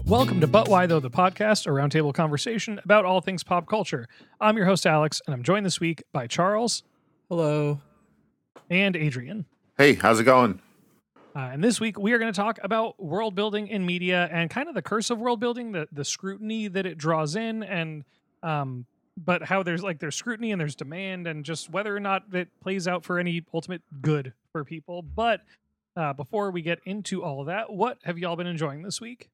Welcome to But Why Though, the podcast, a roundtable conversation about all things pop culture. I'm your host, Alex, and I'm joined this week by Charles. Hello. And Adrian. Hey, how's it going? And this week, we are going to talk about world building in media and kind of the curse of world building, the scrutiny that it draws in, and but how there's scrutiny and there's demand, and just whether or not it plays out for any ultimate good for people. But before we get into all of that, what have y'all been enjoying this week?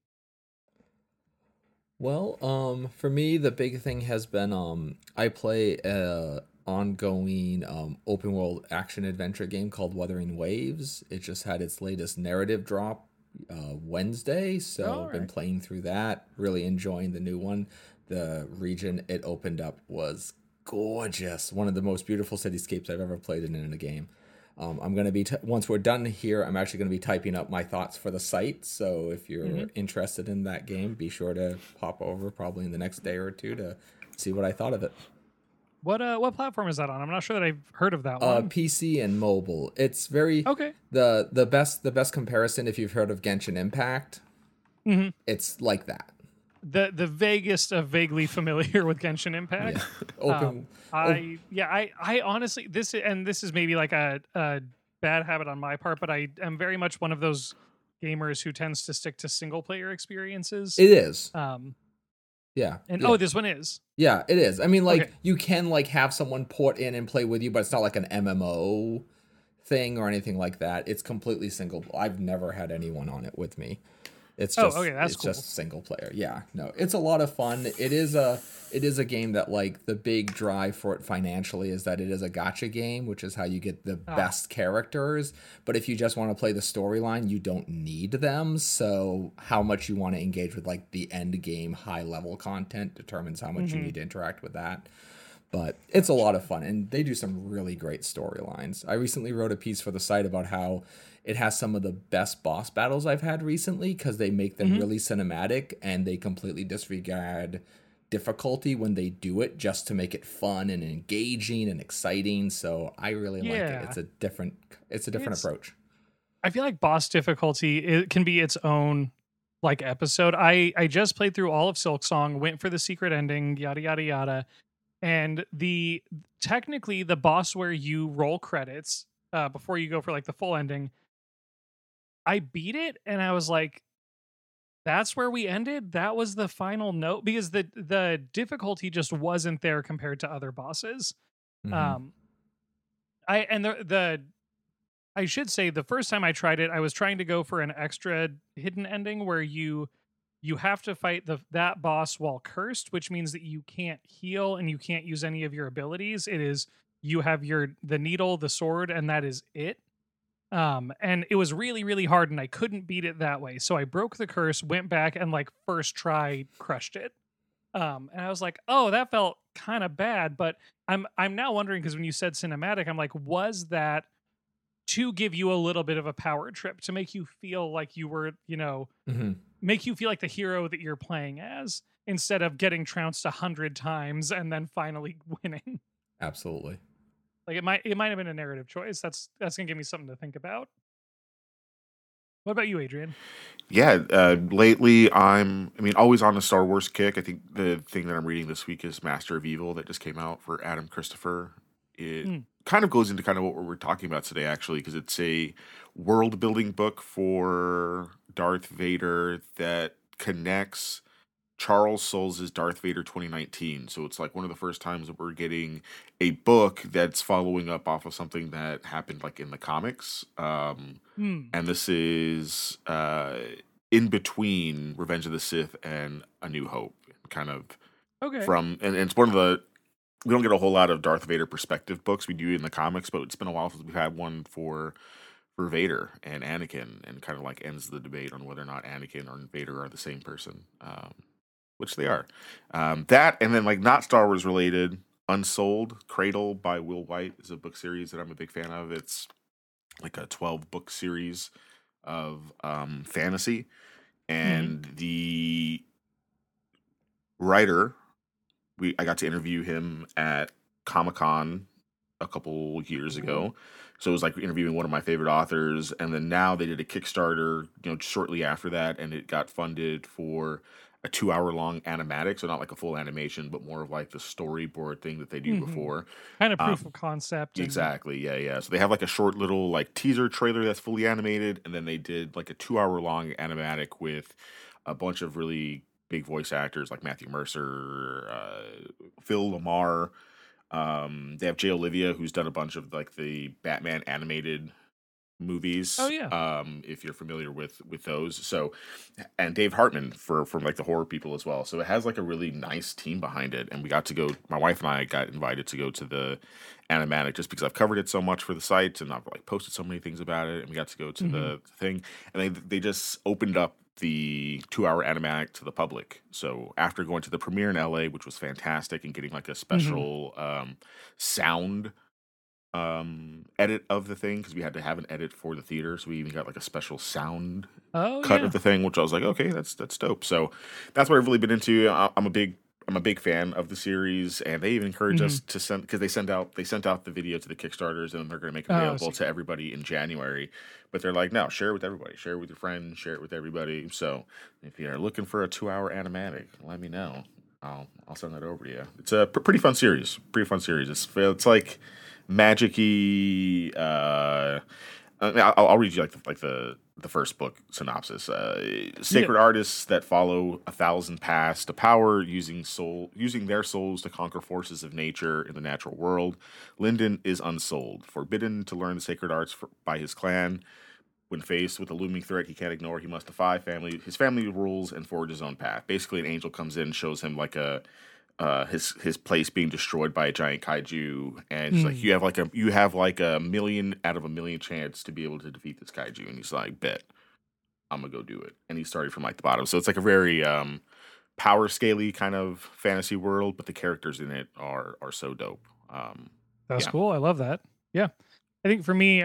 Well, for me, the big thing has been I play a ongoing open world action adventure game called Wuthering Waves. It just had its latest narrative drop Wednesday, so I've been playing through that, really enjoying the new one. The region it opened up was gorgeous, one of the most beautiful cityscapes I've ever played in a game. I'm going to be, once we're done here, I'm actually going to be typing up my thoughts for the site. So if you're interested in that game, be sure to pop over probably in the next day or two to see what I thought of it. What platform is that on? I'm not sure that I've heard of that one. PC and mobile. It's very okay. The best comparison, if you've heard of Genshin Impact, it's like that. The vaguest of vaguely familiar with Genshin Impact. Yeah. I honestly, this is maybe like a bad habit on my part, but I am very much one of those gamers who tends to stick to single player experiences. It is. Yeah. And yeah. This one is. Yeah, it is. I mean, you can have someone port in and play with you, but it's not like an MMO thing or anything like that. It's completely single. I've never had anyone on it with me. It's just that's cool. Just single player. Yeah, no, it's a lot of fun. It is a game that the big drive for it financially is that it is a gacha game, which is how you get the best characters. But if you just want to play the storyline, you don't need them. So how much you want to engage with the end game high level content determines how much you need to interact with that. But it's a lot of fun, and they do some really great storylines. I recently wrote a piece for the site about how it has some of the best boss battles I've had recently because they make them really cinematic, and they completely disregard difficulty when they do it just to make it fun and engaging and exciting. So I really like it. It's a different approach. I feel like boss difficulty, it can be its own episode. I just played through all of Silksong, went for the secret ending, yada yada yada. And technically the boss where you roll credits before you go for the full ending, I beat it and I was like, that's where we ended. That was the final note, because the difficulty just wasn't there compared to other bosses. I should say the first time I tried it, I was trying to go for an extra hidden ending where you have to fight that boss while cursed, which means that you can't heal and you can't use any of your abilities. It is, you have the needle, the sword, and that is it. And it was really, really hard, and I couldn't beat it that way. So I broke the curse, went back, and first try crushed it. And I was like, oh, that felt kind of bad. But I'm now wondering, because when you said cinematic, I'm like, was that to give you a little bit of a power trip, to make you feel like you were, make you feel like the hero that you're playing as, instead of getting trounced 100 times and then finally winning? Absolutely. It might have been a narrative choice. That's gonna give me something to think about. What about you, Adrian? Yeah, lately always on a Star Wars kick. I think the thing that I'm reading this week is Master of Evil that just came out for Adam Christopher. It kind of goes into kind of what we're talking about today, actually, because it's a world building book for Darth Vader that connects Charles Soule's Darth Vader 2019. So it's one of the first times that we're getting a book that's following up off of something that happened in the comics. And this is in between Revenge of the Sith and A New Hope. Kind of from, and it's one of the, we don't get a whole lot of Darth Vader perspective books. We do in the comics, but it's been a while since we've had one for Vader and Anakin, and kind of ends the debate on whether or not Anakin or Vader are the same person, which they are. That, and then not Star Wars related, Unsold Cradle by Will White is a book series that I'm a big fan of. It's a 12 book series of fantasy, and the writer, I got to interview him at Comic-Con a couple years ago. So it was like interviewing one of my favorite authors, and then now they did a Kickstarter, shortly after that, and it got funded for a 2 hour long animatic. So not like a full animation, but more of like the storyboard thing that they do before. Kind of proof of concept. Exactly. Yeah. So they have like a short little like teaser trailer that's fully animated, and then they did like a 2 hour long animatic with a bunch of really big voice actors like Matthew Mercer, Phil Lamar. They have Jay Olivia, who's done a bunch of like the Batman animated movies. Oh yeah. If you're familiar with those. So, and Dave Hartman from like the horror people as well. So it has like a really nice team behind it. And we got to go. My wife and I got invited to go to the animatic just because I've covered it so much for the site and I've like posted so many things about it. And we got to go to the thing, and they just opened up the 2 hour animatic to the public. So after going to the premiere in LA, which was fantastic, and getting like a special sound edit of the thing, because we had to have an edit for the theater, so we even got like a special sound cut of the thing, which I was like, okay, that's dope. So that's what I've really been into. I'm a big fan of the series, and they even encourage us to send, because they sent out the video to the Kickstarters, and they're going to make it available to everybody in January. But they're like, no, share it with everybody, share it with your friends, share it with everybody. So if you're looking for a 2 hour animatic, let me know. I'll send that over to you. It's a pretty fun series. It's like magic-y. I'll read you like the first book synopsis. Sacred artists that follow 1,000 paths to power, using their souls to conquer forces of nature in the natural world. Lyndon is unsouled, forbidden to learn the sacred arts by his clan. When faced with a looming threat he can't ignore, he must defy his family rules and forge his own path. Basically, an angel comes in and shows him like his place being destroyed by a giant kaiju, and he's like, you have like a million out of a million chance to be able to defeat this kaiju, and he's like, bet, I'm gonna go do it. And he started from like the bottom, so it's like a very power scaley kind of fantasy world, but the characters in it are so dope. That's cool. I love that. Yeah, I think for me,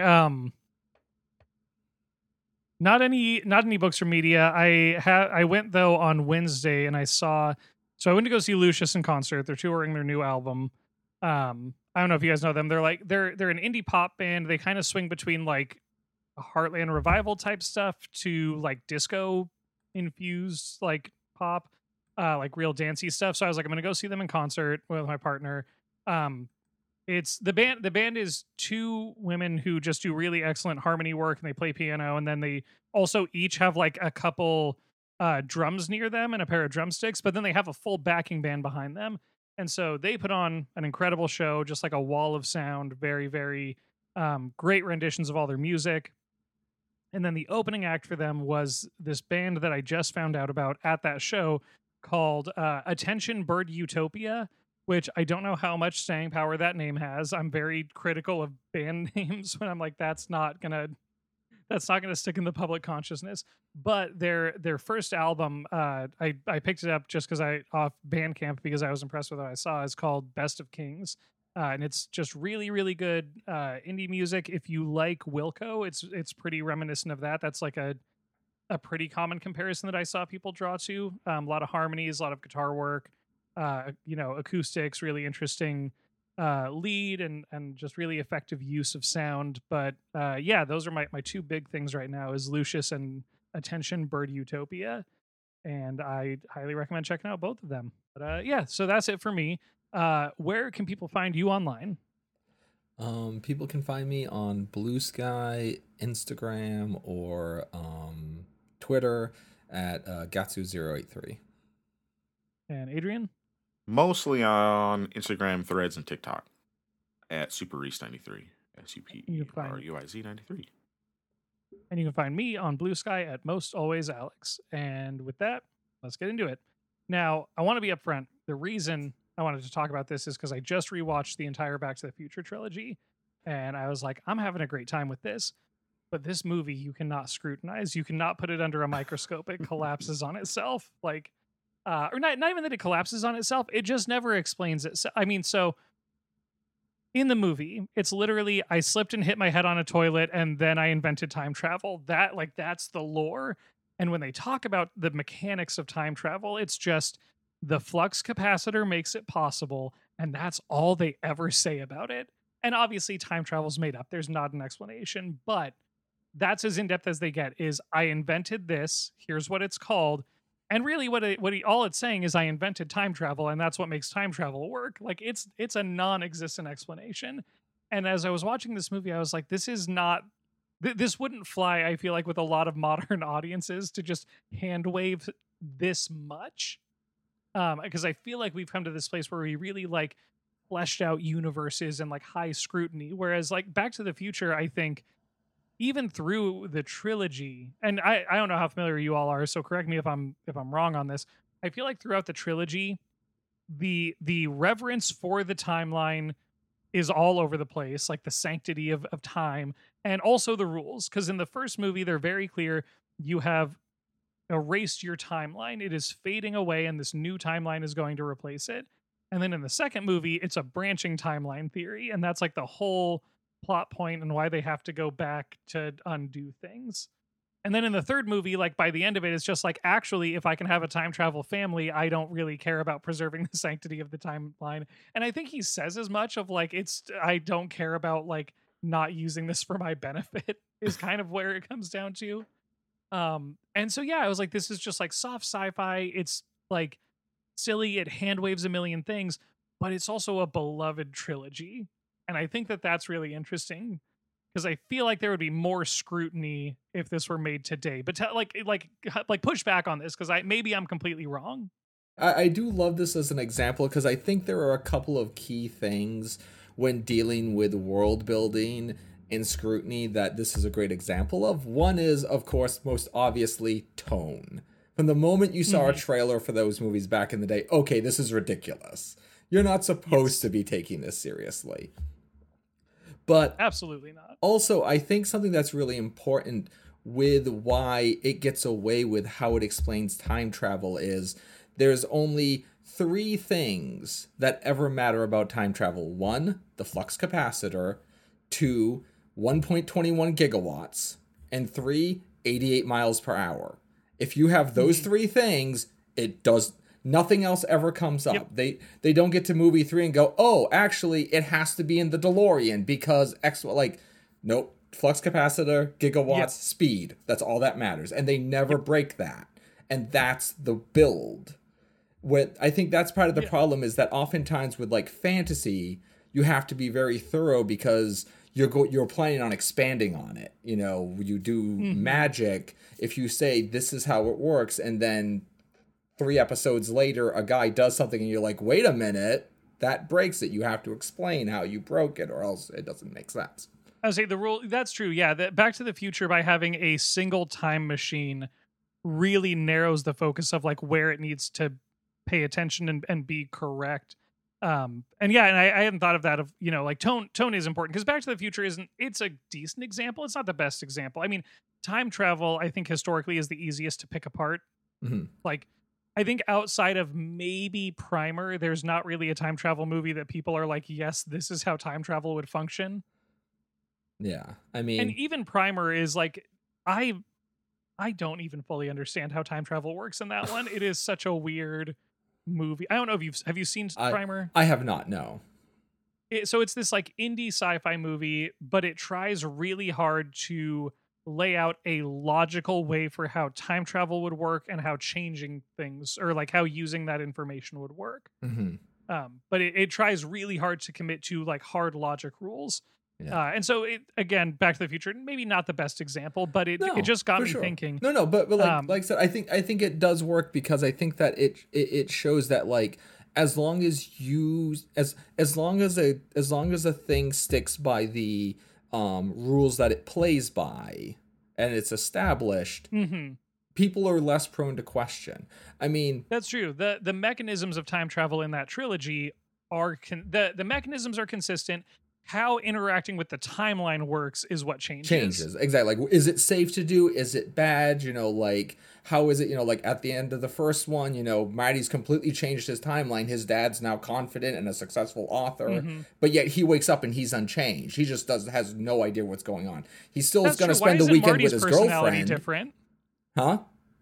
not any books or media. I went though on Wednesday, and I went to go see Lucius in concert. They're touring their new album. I don't know if you guys know them. They're an indie pop band. They kind of swing between like a Heartland Revival type stuff to like disco infused like pop, like real dancey stuff. So I was like, I'm gonna go see them in concert with my partner. It's the band. The band is two women who just do really excellent harmony work, and they play piano. And then they also each have like a couple drums near them and a pair of drumsticks, but then they have a full backing band behind them. And so they put on an incredible show, just like a wall of sound, very, very great renditions of all their music. And then the opening act for them was this band that I just found out about at that show called Attention Bird Utopia, which I don't know how much staying power that name has. I'm very critical of band names when I'm like, that's not gonna stick in the public consciousness. But their first album, I picked it up just because off Bandcamp because I was impressed with what I saw, is called Best of Kings. And it's just really, really good indie music. If you like Wilco, it's pretty reminiscent of that. That's like a pretty common comparison that I saw people draw to. A lot of harmonies, a lot of guitar work, acoustics, really interesting lead and just really effective use of sound. But those are my two big things right now is Lucius and Attention Bird Utopia. And I highly recommend checking out both of them. But so that's it for me. Where can people find you online? People can find me on Blue Sky, Instagram, or Twitter at Gatsu083. And Adrian? Mostly on Instagram, Threads, and TikTok at SuperRuiz93. SuperRuiz93. And you can find me on Blue Sky at Most Always Alex. And with that, let's get into it. Now, I want to be upfront. The reason I wanted to talk about this is because I just rewatched the entire Back to the Future trilogy, and I was like, I'm having a great time with this. But this movie, you cannot scrutinize. You cannot put it under a microscope. It collapses on itself. Like, or not even that it collapses on itself. It just never explains it. So, I mean, so in the movie, it's literally, I slipped and hit my head on a toilet and then I invented time travel. That's the lore. And when they talk about the mechanics of time travel, it's just the flux capacitor makes it possible. And that's all they ever say about it. And obviously time travel's made up. There's not an explanation, but that's as in-depth as they get. Is I invented this, here's what it's called. And really all it's saying is I invented time travel and that's what makes time travel work. Like it's a non-existent explanation. And as I was watching this movie, I was like, this is not this wouldn't fly, I feel like, with a lot of modern audiences to just hand wave this much. Because I feel like we've come to this place where we really like fleshed out universes and like high scrutiny. Whereas like Back to the Future, I think even through the trilogy, and I don't know how familiar you all are, so correct me if I'm wrong on this. I feel like throughout the trilogy, the reverence for the timeline is all over the place, like the sanctity of time and also the rules. Because in the first movie, they're very clear. You have erased your timeline. It is fading away, and this new timeline is going to replace it. And then in the second movie, it's a branching timeline theory, and that's like the whole plot point and why they have to go back to undo things. And then in the third movie, like by the end of it, it's just like, actually, if I can have a time travel family, I don't really care about preserving the sanctity of the timeline. And I think he says as much of like, I don't care about like not using this for my benefit is kind of where it comes down to. And so, yeah, I was like, this is just like soft sci-fi. It's like silly. It hand waves a million things, but it's also a beloved trilogy. And I think that that's really interesting because I feel like there would be more scrutiny if this were made today. But like push back on this because maybe I'm completely wrong. I do love this as an example because I think there are a couple of key things when dealing with world building and scrutiny that this is a great example of. One is, of course, most obviously tone. From the moment you saw a trailer for those movies back in the day, okay, this is ridiculous. You're not supposed to be taking this seriously. But absolutely not. Also, I think something that's really important with why it gets away with how it explains time travel is there's only 3 things that ever matter about time travel. 1, the flux capacitor. 2, 1.21 gigawatts. And 3, 88 miles per hour. If you have those 3 things, it does... Nothing else ever comes up. Yep. They don't get to movie 3 and go, oh, actually, it has to be in the DeLorean because X, like, nope, flux capacitor, gigawatts, speed. That's all that matters. And they never break that. And that's the build. I think that's part of the problem is that oftentimes with, like, fantasy, you have to be very thorough because you're planning on expanding on it. You know, you do magic. If you say this is how it works and then 3 episodes later, a guy does something and you're like, wait a minute, that breaks it. You have to explain how you broke it or else it doesn't make sense. I would say the rule, that's true. Yeah, Back to the Future, by having a single time machine, really narrows the focus of like where it needs to pay attention and be correct. And I hadn't thought of that of, you know, like tone is important because Back to the Future it's a decent example. It's not the best example. I mean, time travel, I think historically is the easiest to pick apart. Like, I think outside of maybe Primer, there's not really a time travel movie that people are like, yes, this is how time travel would function. Yeah, I mean... And even Primer is like, I don't even fully understand how time travel works in that one. It is such a weird movie. I don't know if have you seen Primer? I have not, no. So it's this like indie sci-fi movie, but it tries really hard to lay out a logical way for how time travel would work and how changing things or like how using that information would work. But it tries really hard to commit to like hard logic rules. And so again, Back to the Future, maybe not the best example, but it just got me thinking. But like I said, I think it does work because I think that it shows that like as long as a thing sticks by the rules that it plays by and it's established, people are less prone to question. I mean, that's true. The mechanisms of time travel in that trilogy are the mechanisms are consistent. How interacting with the timeline works is what changes. Exactly. Like, is it safe to do? Is it bad? You know, like, how is it, you know, like at the end of the first one, you know, Marty's completely changed his timeline. His dad's now confident and a successful author, but yet he wakes up and he's unchanged. He just has no idea what's going on. He still is going to spend the weekend with his girlfriend. Different? Huh?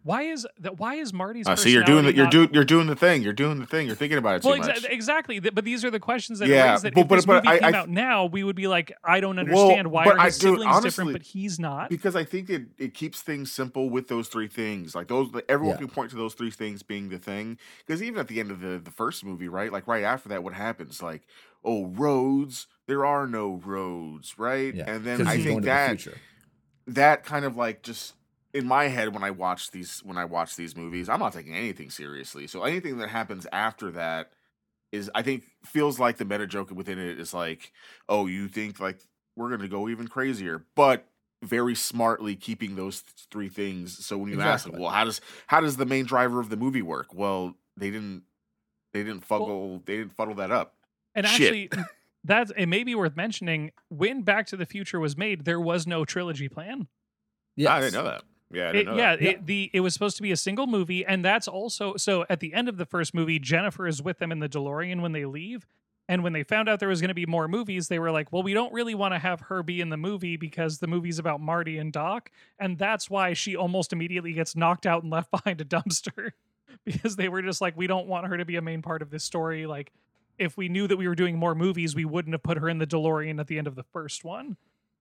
Why is Marty's See, you're doing personality the, not you're doing the thing. You're doing the thing. You're thinking about it too well, much. exactly. But these are the questions that Yeah, raise that but- if this but movie came I- out now, we would be like, I don't Well, understand why but are his dude, siblings different, honestly, but he's not. because I think it keeps things simple with those three things. Like everyone Yeah. can point to those three things being the thing. Because even at the end of the first movie, right? Like right after that, what happens? Like, oh, roads. There are no roads, right? Yeah. And then Because I he's going think to the that future. that kind of like just in my head when I watch these movies, I'm not taking anything seriously. So anything that happens after that is I think feels like the meta joke within it is like, oh, you think like we're gonna go even crazier, but very smartly keeping those three things. So when you ask, Exactly. well, how does the main driver of the movie work? Well, they didn't fuddle that up. And Shit. actually, it may be worth mentioning. When Back to the Future was made, there was no trilogy plan. Yes. I didn't know that. Yeah, I didn't know that. It was supposed to be a single movie, and that's also so. At the end of the first movie, Jennifer is with them in the DeLorean when they leave, and when they found out there was going to be more movies, they were like, "Well, we don't really want to have her be in the movie because the movie's about Marty and Doc, and that's why she almost immediately gets knocked out and left behind a dumpster because they were just like, we don't want her to be a main part of this story. Like, if we knew that we were doing more movies, we wouldn't have put her in the DeLorean at the end of the first one."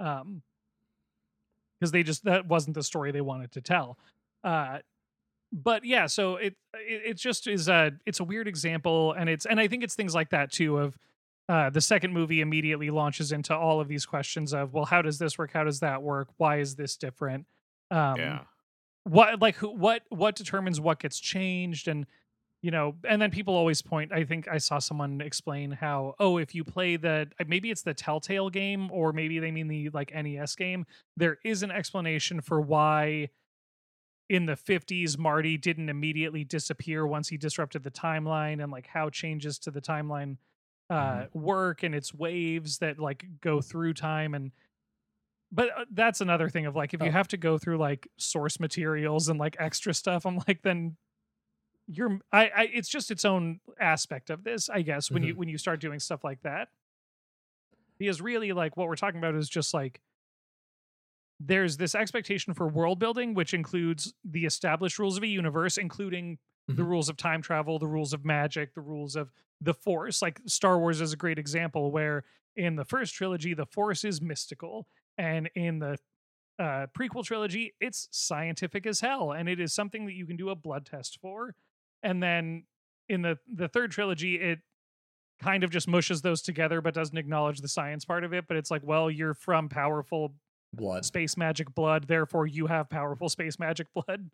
Because that wasn't the story they wanted to tell. But yeah, so it just is it's a weird example, and I think it's things like that too of the second movie immediately launches into all of these questions of, well, how does this work? How does that work? Why is this different? Yeah. What determines what gets changed? And and then people always point, I think I saw someone explain how, oh, if you play maybe it's the Telltale game, or maybe they mean the like NES game, there is an explanation for why in the 50s Marty didn't immediately disappear once he disrupted the timeline, and like how changes to the timeline work, and its waves that like go through time. But that's another thing of like, if you have to go through like source materials and like extra stuff, I'm like, then it's just its own aspect of this, I guess, when you start doing stuff like that. Because really, like, what we're talking about is just like, there's this expectation for world building, which includes the established rules of a universe, including the rules of time travel, the rules of magic, the rules of the Force. Like Star Wars is a great example where in the first trilogy, the Force is mystical, and in the prequel trilogy, it's scientific as hell, and it is something that you can do a blood test for. And then in the third trilogy, it kind of just mushes those together, but doesn't acknowledge the science part of it. But it's like, well, you're from powerful blood, space magic blood, therefore you have powerful space magic blood.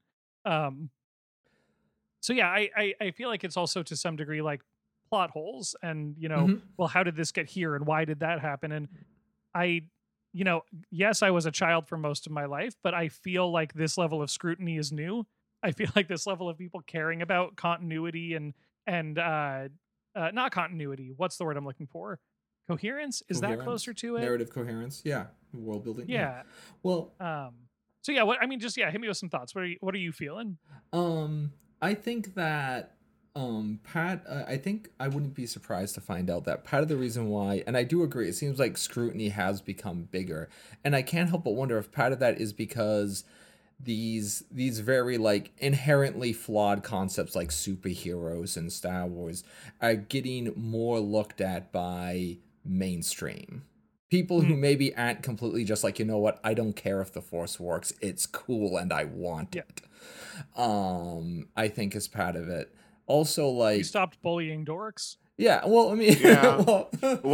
So yeah, I feel like it's also to some degree like plot holes, and well, how did this get here, and why did that happen? And yes, I was a child for most of my life, but I feel like this level of scrutiny is new. I feel like this level of people caring about continuity and not continuity. What's the word I'm looking for? Coherence? Is that closer to it? Narrative coherence. Yeah. World building. Yeah. Well. So yeah. Hit me with some thoughts. What are you feeling? I think that Pat. I think I wouldn't be surprised to find out that part of the reason why, and I do agree, it seems like scrutiny has become bigger, and I can't help but wonder if part of that is because these very like inherently flawed concepts like superheroes and Star Wars are getting more looked at by mainstream people who maybe aren't completely just like, you know what, I don't care if the Force works, it's cool and I want it. I think is part of it. Also, like, you stopped bullying dorks. Yeah, well, I mean, yeah.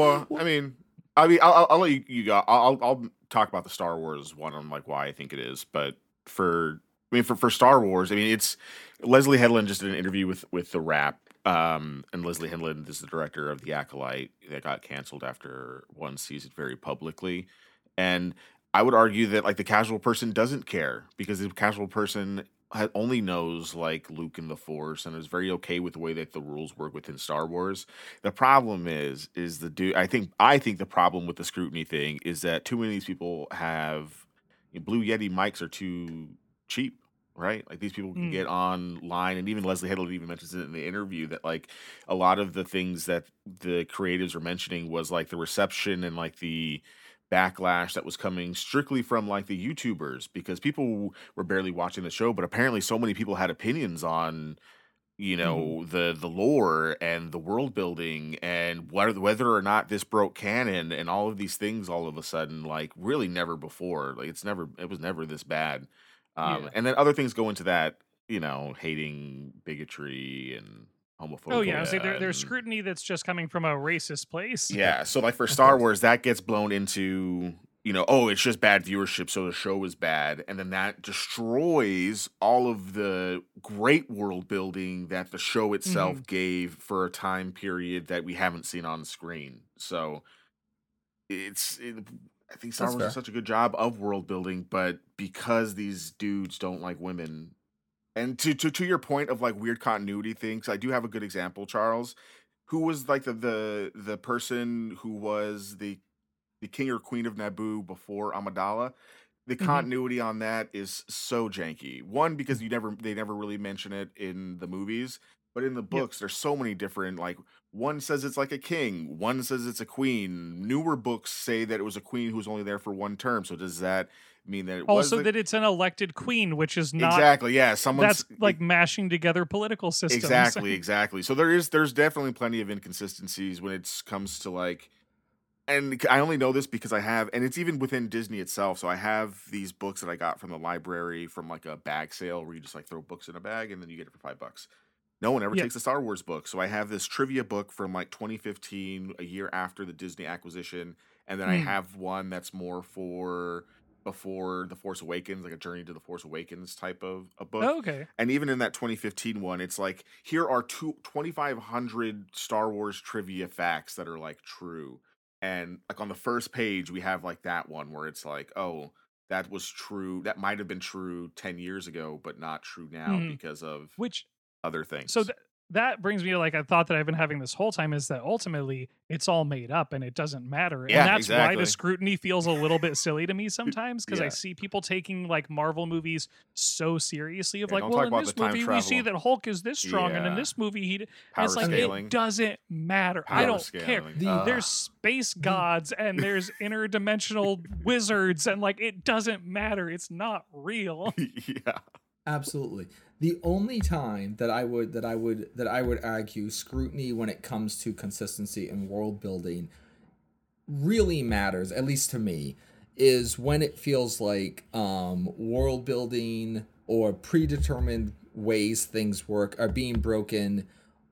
I'll let you go. I'll talk about the Star Wars one on like why I think it is, but for Star Wars, I mean, it's Leslie Headland just did an interview with The Wrap, and Leslie Headland is the director of The Acolyte that got canceled after one season very publicly, and I would argue that like the casual person doesn't care because the casual person only knows like Luke and the Force and is very okay with the way that the rules work within Star Wars. The problem is I think the problem with the scrutiny thing is that too many of these people have Blue Yeti mics are too cheap, right? Like these people can get online, and even Leslie Headland even mentions it in the interview that like a lot of the things that the creatives are mentioning was like the reception and like the backlash that was coming strictly from like the YouTubers, because people were barely watching the show, but apparently so many people had opinions on, the lore and the world building and whether or not this broke canon and all of these things all of a sudden, like really never before. Like it was never this bad. Yeah. And then other things go into that, hating bigotry and Oh yeah, I homophobia say there's and scrutiny that's just coming from a racist place. yeah. So like for Of Star course. Wars, that gets blown into, oh, it's just bad viewership, so the show is bad. And then that destroys all of the great world building that the show itself gave for a time period that we haven't seen on screen. So I think Star That's Wars does fair. such a good job of world building, but because these dudes don't like women, and to your point of like weird continuity things, I do have a good example, Charles, who was like the person who was the king or queen of Naboo before Amidala. The Mhm. continuity on that is so janky. One, because they never really mention it in the movies, but in the Yep. books, there's so many different, like one says it's like a king, one says it's a queen. Newer books say that it was a queen who was only there for one term. So does that mean that it was Also, the that it's an elected queen, which is not. exactly? Yeah, someone's That's like mashing together political systems. exactly. So there's definitely plenty of inconsistencies when it comes to like, and I only know this because I have, and it's even within Disney itself. So I have these books that I got from the library from like a bag sale where you just like throw books in a bag and then you get it for $5. No one ever Yep. takes a Star Wars book. So I have this trivia book from like 2015, a year after the Disney acquisition. And then I Mm. have one that's more for before The Force Awakens, like a Journey to the Force Awakens type of a book. Oh, okay. And even in that 2015 one, it's like, here are 2,500 Star Wars trivia facts that are like true. And like on the first page, we have like that one where it's like, oh, that was true. That might have been true 10 years ago, but not true now Mhm. because of Which other so things. that brings me to like a thought that I've been having this whole time is that ultimately it's all made up and it doesn't matter. And Yeah, that's why the exactly. scrutiny feels a little bit silly to me sometimes because I Yeah. see people taking like Marvel movies so seriously of Yeah, like, don't well, talk in about the this time movie we see travel. that Hulk is this strong and in Yeah. this movie and Power it's like scaling. it doesn't matter. I Power don't care. scaling. The- There's space gods and there's interdimensional wizards and like it doesn't matter. It's not real. Yeah. Absolutely. The only time that I would argue scrutiny when it comes to consistency and world building really matters, at least to me, is when it feels like world building or predetermined ways things work are being broken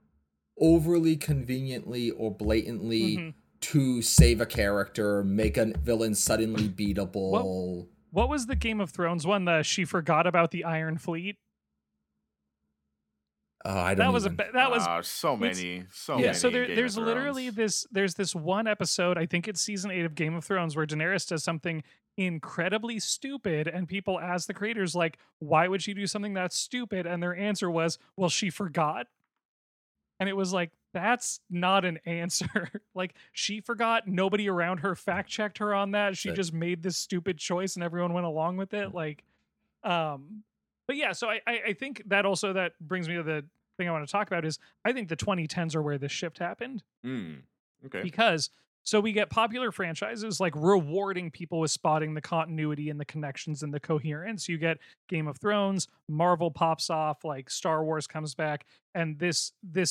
overly conveniently or blatantly Mhm. to save a character, make a villain suddenly beatable. What was the Game of Thrones one? She forgot about the Iron Fleet. I That don't was even. that was So it's- many, so Yeah, many. so in Game there's of literally Thrones. there's this one episode, I think it's season 8 of Game of Thrones, where Daenerys does something incredibly stupid and people ask the creators like, why would she do something that's stupid? And their answer was, well, she forgot. And it was like, that's not an answer. Like, she forgot, nobody around her fact checked her on that. She Right. just made this stupid choice and everyone went along with it. Like, but yeah, so I think that also that brings me to the thing I want to talk about is I think the 2010s are where this shift happened Okay. because so we get popular franchises like rewarding people with spotting the continuity and the connections and the coherence. You get Game of Thrones, Marvel pops off, like Star Wars comes back, and this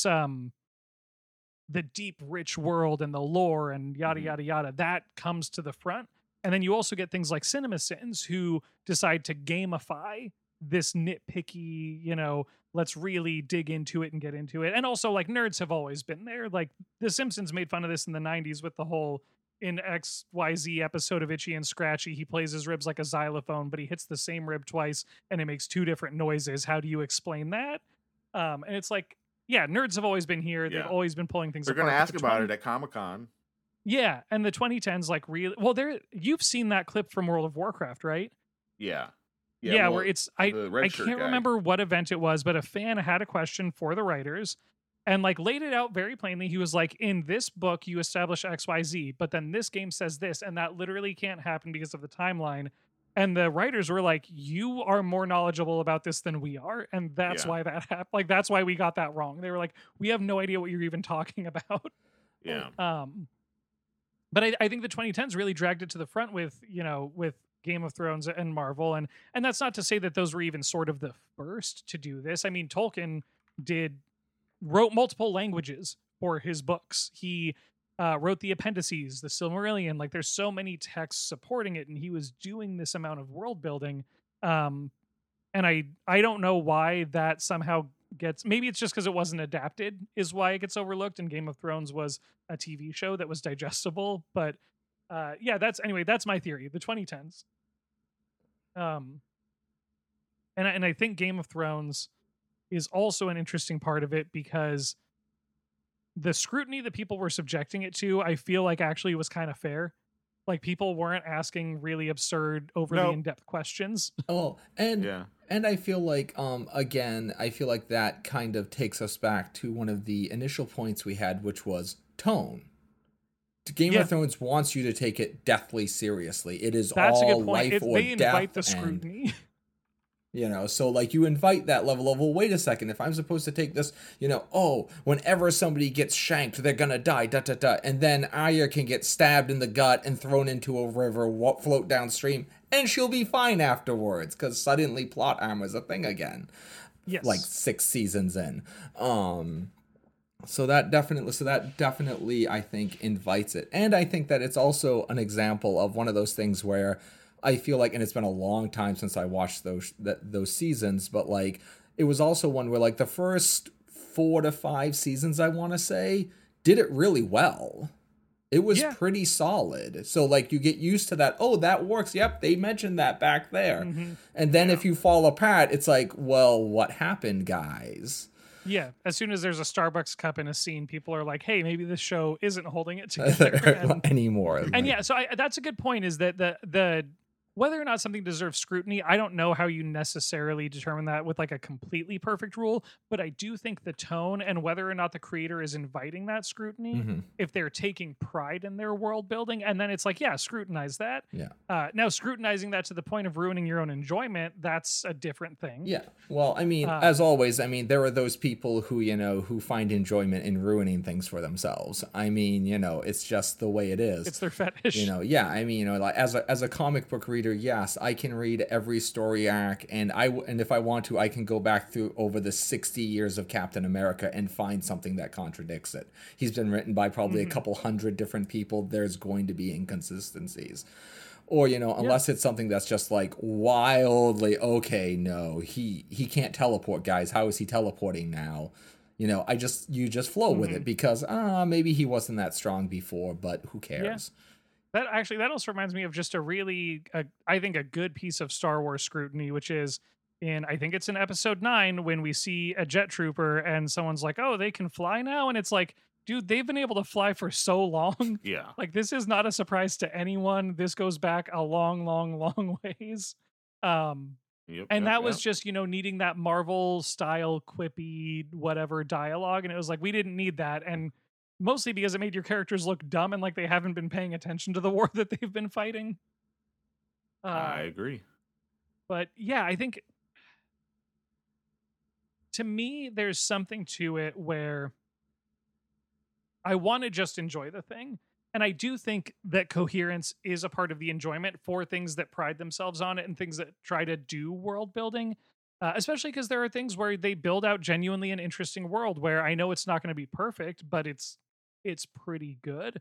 the deep rich world and the lore and yada Mhm. yada yada that comes to the front. And then you also get things like CinemaSins who decide to gamify this nitpicky, let's really dig into it and get into it. And also like nerds have always been there. Like The Simpsons made fun of this in the 90s with the whole in XYZ episode of Itchy and Scratchy, he plays his ribs like a xylophone, but he hits the same rib twice and it makes two different noises. How do you explain that? And it's like, yeah, nerds have always been here. They've Yeah. always been pulling things They're apart. gonna but ask the about 20 it at Comic-Con. Yeah, and the 2010s like really well. You've seen that clip from World of Warcraft, right? Yeah. Yeah, well, where it's the red I shirt can't guy. remember what event it was, but a fan had a question for the writers and like laid it out very plainly. He was like, in this book you establish XYZ, but then this game says this, and that literally can't happen because of the timeline. And the writers were like, you are more knowledgeable about this than we are, and that's Yeah. why that happened. Like that's why we got that wrong. They were like, we have no idea what you're even talking about. Yeah. But I think the 2010s really dragged it to the front with, with Game of Thrones and Marvel, and that's not to say that those were even sort of the first to do this. I mean, Tolkien wrote multiple languages for his books. He wrote the appendices, the Silmarillion. Like, there's so many texts supporting it, and he was doing this amount of world building. And I don't know why that somehow gets, maybe it's just because it wasn't adapted is why it gets overlooked, and Game of Thrones was a TV show that was digestible. But that's my theory, the 2010s. And I think Game of Thrones is also an interesting part of it because the scrutiny that people were subjecting it to, I feel like actually was kind of fair. Like, people weren't asking really absurd, overly in-depth questions. Oh, and I feel like, again, I feel like that kind of takes us back to one of the initial points we had, which was tone. Game of Thrones wants you to take it deathly seriously. It is That's all a good point. life or they death. Invite the scrutiny. So like you invite that level of, well, wait a second, if I'm supposed to take this, whenever somebody gets shanked, they're gonna die, and then Arya can get stabbed in the gut and thrown into a river, float downstream, and she'll be fine afterwards, because suddenly plot armor is a thing again. Yes. Like 6 seasons in. So that definitely, I think, invites it. And I think that it's also an example of one of those things where I feel like, and it's been a long time since I watched those seasons, but like it was also one where like the first 4 to 5 seasons, I want to say, did it really well. It was pretty solid. So like you get used to that. Oh, that works. Yep, they mentioned that back there. Mm-hmm. And then if you fall apart, it's like, well, what happened, guys? Yeah, as soon as there's a Starbucks cup in a scene, people are like, hey, maybe this show isn't holding it together anymore. And so that's a good point, is that the whether or not something deserves scrutiny, I don't know how you necessarily determine that with like a completely perfect rule, but I do think the tone and whether or not the creator is inviting that scrutiny, if they're taking pride in their world building, and then it's like, scrutinize that. Yeah. Now, scrutinizing that to the point of ruining your own enjoyment, that's a different thing. Yeah. Well, I mean, as always, I mean, there are those people who, who find enjoyment in ruining things for themselves. I mean, it's just the way it is. It's their fetish. I mean, like as a comic book reader, yes, I can read every story arc, and if I want to, I can go back through over the 60 years of Captain America and find something that contradicts it. He's been written by probably a couple hundred different people. There's going to be inconsistencies. Or, unless it's something that's just like wildly, okay, no, he can't teleport, guys. How is he teleporting now? You just flow with it because maybe he wasn't that strong before, but who cares? Yeah. That also reminds me of just I think a good piece of Star Wars scrutiny, which is I think it's in episode 9 when we see a jet trooper and someone's like, oh, they can fly now. And it's like, dude, they've been able to fly for so long. Yeah. Like, this is not a surprise to anyone. This goes back a long, long, long ways. That was just, needing that Marvel style quippy, whatever dialogue. And it was like, we didn't need that. And mostly because it made your characters look dumb and like they haven't been paying attention to the war that they've been fighting. I agree. But yeah, I think to me, there's something to it where I want to just enjoy the thing. And I do think that coherence is a part of the enjoyment for things that pride themselves on it and things that try to do world building. Especially because there are things where they build out genuinely an interesting world where I know it's not going to be perfect, but it's pretty good.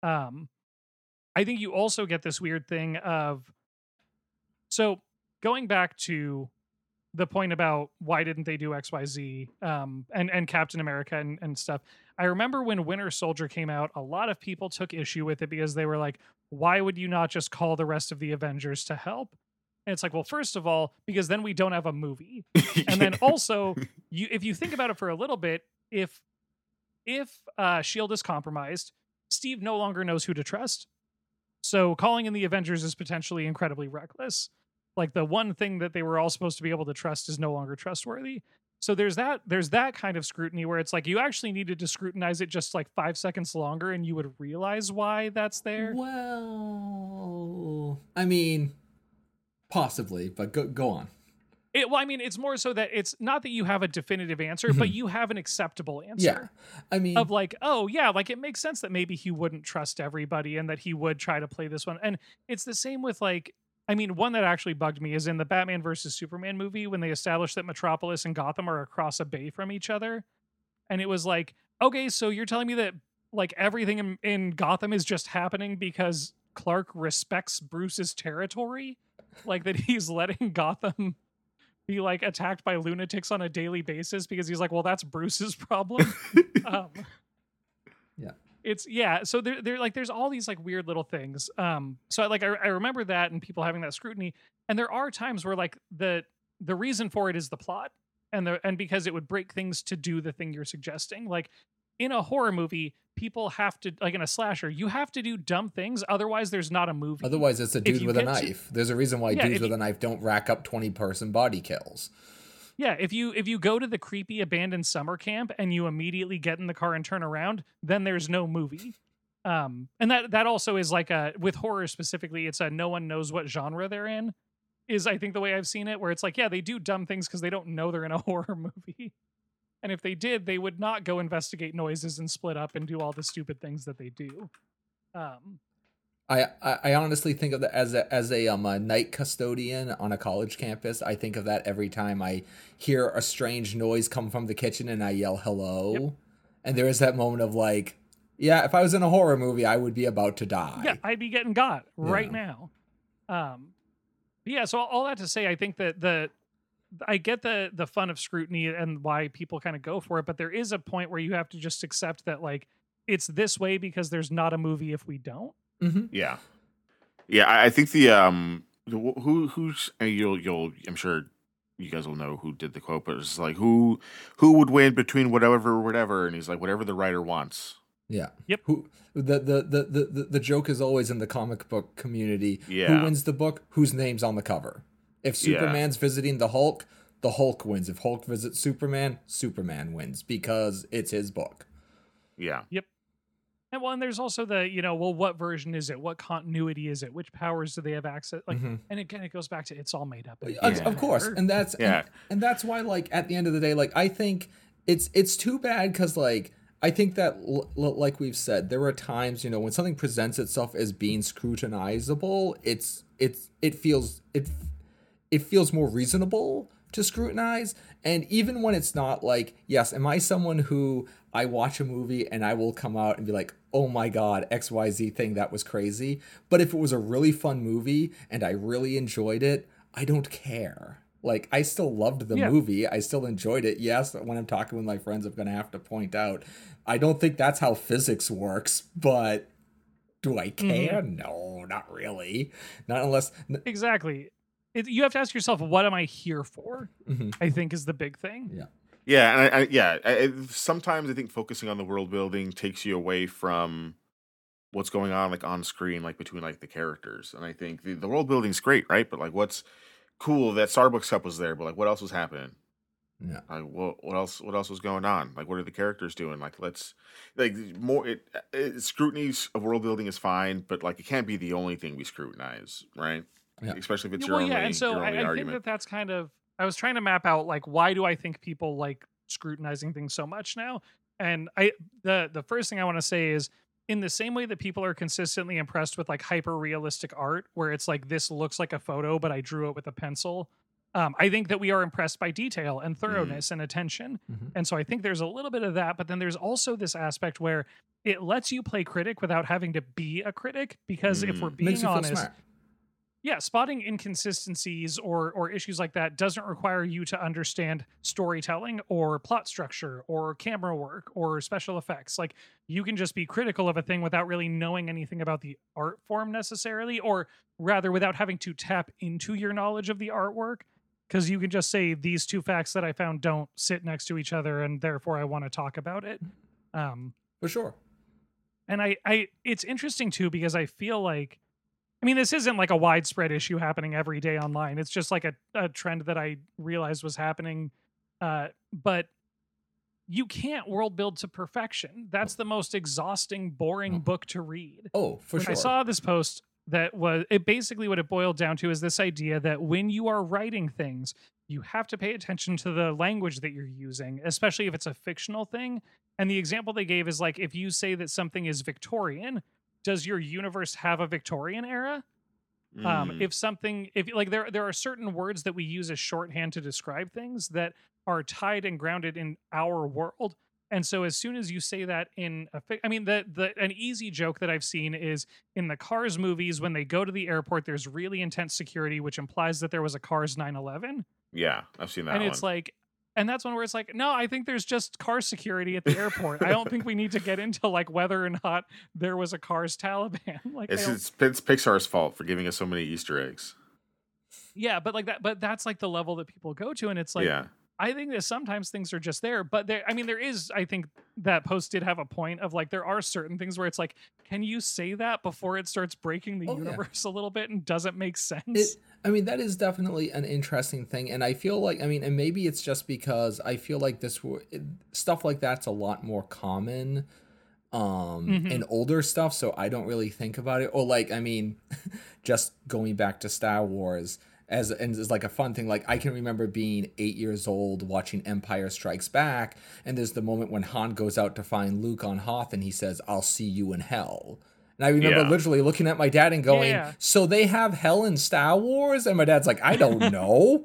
I think you also get this weird thing of, so going back to the point about why didn't they do XYZ, and Captain America and stuff. I remember when Winter Soldier came out, a lot of people took issue with it because they were like, why would you not just call the rest of the Avengers to help? And it's like, well, first of all, because then we don't have a movie. And then also, if you think about it for a little bit, if S.H.I.E.L.D. is compromised, Steve no longer knows who to trust. So calling in the Avengers is potentially incredibly reckless. Like, the one thing that they were all supposed to be able to trust is no longer trustworthy. So there's that kind of scrutiny where it's like you actually needed to scrutinize it just like 5 seconds longer and you would realize why that's there. Well, I mean, possibly, but go on. Well, I mean, it's more so that it's not that you have a definitive answer, but you have an acceptable answer. Yeah. I mean, of like, oh yeah, like it makes sense that maybe he wouldn't trust everybody and that he would try to play this one. And it's the same with like, I mean, one that actually bugged me is in the Batman versus Superman movie when they established that Metropolis and Gotham are across a bay from each other. And it was like, okay, so you're telling me that like everything in Gotham is just happening because Clark respects Bruce's territory? Like that he's letting Gotham be like attacked by lunatics on a daily basis because he's like, well, that's Bruce's problem. Yeah. It's so they're like there's all these like weird little things. So I remember that and people having that scrutiny. And there are times where like the reason for it is the plot and because it would break things to do the thing you're suggesting. Like in a horror movie, people have to, like in a slasher, you have to do dumb things, otherwise there's not a movie. Otherwise it's a dude with a knife. There's a reason why dudes with a knife don't rack up 20-person body kills. Yeah, if you go to the creepy abandoned summer camp and you immediately get in the car and turn around, then there's no movie. And that also is like with horror specifically, it's a no one knows what genre they're in, is I think the way I've seen it, where it's like, yeah, they do dumb things because they don't know they're in a horror movie. And if they did, they would not go investigate noises and split up and do all the stupid things that they do. I honestly think of that as a night custodian on a college campus. I think of that every time I hear a strange noise come from the kitchen and I yell hello. Yep. And there is that moment of like, yeah, if I was in a horror movie, I would be about to die. Yeah, I'd be getting got right now. Yeah, so all that to say, I think that I get the fun of scrutiny and why people kind of go for it, but there is a point where you have to just accept that like it's this way because there's not a movie if we don't. Mm-hmm. Yeah. I think the who's you'll I'm sure you guys will know who did the quote, but it's like who would win between whatever, and he's like whatever the writer wants. Yeah. Yep. Who the joke is always in the comic book community. Yeah. Who wins the book? Whose name's on the cover? If Superman's visiting the Hulk wins. If Hulk visits Superman wins because it's his book. Yeah. Yep. And there's also the, what version is it? What continuity is it? Which powers do they have access? Like, and again, it goes back to it's all made up. Of course, and that's and that's why, like, at the end of the day, like, I think it's too bad because, like, I think that, like we've said, there are times, when something presents itself as being scrutinizable, it feels more reasonable to scrutinize. And even when it's not, like, yes, am I someone who I watch a movie and I will come out and be like, oh my God, XYZ thing, that was crazy. But if it was a really fun movie and I really enjoyed it, I don't care. Like, I still loved the movie. I still enjoyed it. Yes, when I'm talking with my friends, I'm going to have to point out, I don't think that's how physics works, but do I care? No, not really. Not unless... Exactly. You have to ask yourself, what am I here for? I think is the big thing. Yeah. Yeah, and sometimes I think focusing on the world building takes you away from what's going on, like on screen, like between like the characters. And I think the world building's great, right? But like, what's cool that Starbucks cup was there, but like, what else was happening? Yeah. Like, what else was going on? Like, what are the characters doing? Like, let's like more. Scrutiny of world building is fine, but like, it can't be the only thing we scrutinize, right? Yeah. Especially if it's your only and so your only I argument. think that's kind of. I was trying to map out like why do I think people like scrutinizing things so much now? And the first thing I want to say is in the same way that people are consistently impressed with like hyper realistic art where it's like this looks like a photo but I drew it with a pencil. I think that we are impressed by detail and thoroughness and attention. And so I think there's a little bit of that, but then there's also this aspect where it lets you play critic without having to be a critic because if we're being honest, spotting inconsistencies or issues like that doesn't require you to understand storytelling or plot structure or camera work or special effects. Like you can just be critical of a thing without really knowing anything about the art form necessarily, or rather without having to tap into your knowledge of the artwork. Because you can just say these two facts that I found don't sit next to each other and therefore I want to talk about it. For sure. And I it's interesting too, because I feel like, I mean, this isn't like a widespread issue happening every day online. It's just like a trend that I realized was happening. But you can't world build to perfection. That's the most exhausting, boring book to read. Oh, for sure. I saw this post that was, it basically what it boiled down to is this idea that when you are writing things, you have to pay attention to the language that you're using, especially if it's a fictional thing. And the example they gave is like, if you say that something is Victorian, does your universe have a Victorian era? If something, if like there are certain words that we use as shorthand to describe things that are tied and grounded in our world. And so as soon as you say that in I mean, an easy joke that I've seen is in the Cars movies, when they go to the airport, there's really intense security, which implies that there was a Cars 9/11. Yeah, I've seen that And one. it's like, and that's one where it's like, no, I think there's just car security at the airport. I don't think we need to get into like whether or not there was a Cars Taliban. Like, it's Pixar's fault for giving us so many Easter eggs. yeah, but like that, but that's like the level that people go to, and it's like, Yeah. I think that sometimes things are just there, but there, I mean, there is, I think that post did have a point of like, there are certain things where it's like, can you say that before it starts breaking the universe a little bit and doesn't make sense? I mean, that is definitely an interesting thing. And I feel like, I mean, and maybe it's just because I feel like stuff like that's a lot more common in older stuff. So I don't really think about it. Or like, I mean, just going back to Star Wars, as like a fun thing, like I can remember being 8 years old watching Empire Strikes Back, and there's the moment when Han goes out to find Luke on Hoth and he says, "I'll see you in hell." And I remember literally looking at my dad and going, "So they have hell in Star Wars?" And my dad's like, "I don't know."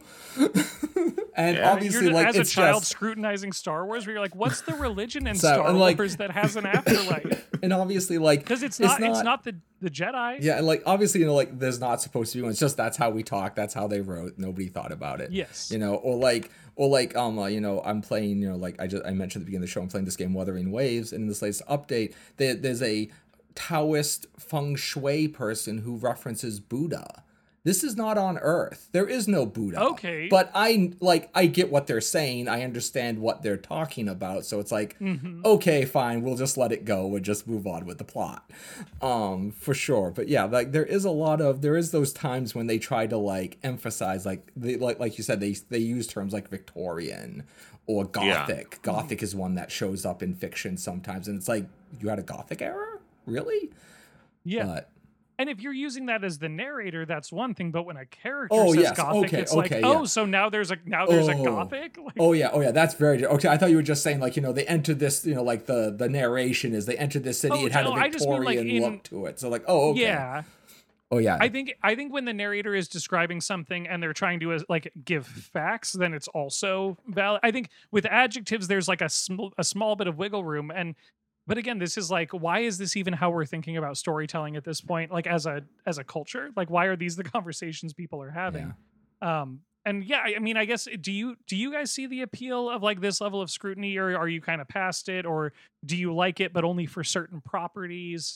And obviously, you're, like as it's a child just scrutinizing Star Wars, where you're like, "What's the religion in So, Star and, like- Wars that has an afterlife?" and obviously like Because it's not the Jedi. Yeah, and like obviously, you know, like there's not supposed to be one. It's just that's how we talk. That's how they wrote. Nobody thought about it. Yes. You know, or you know, I'm playing. You know, like I mentioned at the beginning of the show, I'm playing this game Wuthering Waves, and in this latest update, there's a Taoist feng shui person who references Buddha. This is not on Earth. There is no Buddha. Okay. But I get what they're saying. I understand what they're talking about. So it's like, okay, fine. We'll just let it go and just move on with the plot. For sure. But yeah, like there is those times when they try to like emphasize, like you said, they use terms like Victorian or Gothic. Yeah. Gothic is one that shows up in fiction sometimes. And it's like, you had a Gothic era? Really? Yeah. But, and if you're using that as the narrator, that's one thing. But when a character says Gothic, it's like, so now there's a Gothic. Like, oh yeah, that's very okay. I thought you were just saying like, you know, they entered this, you know, like the narration is they entered this city. It had a Victorian look to it. So like, okay. Yeah. Oh yeah. I think when the narrator is describing something and they're trying to like give facts, then it's also valid. I think with adjectives, there's like a small bit of wiggle room. But again, this is like, why is this even how we're thinking about storytelling at this point? Like as a culture, like why are these the conversations people are having? Yeah. And yeah, I mean, I guess do you guys see the appeal of like this level of scrutiny, or are you kind of past it, or do you like it but only for certain properties?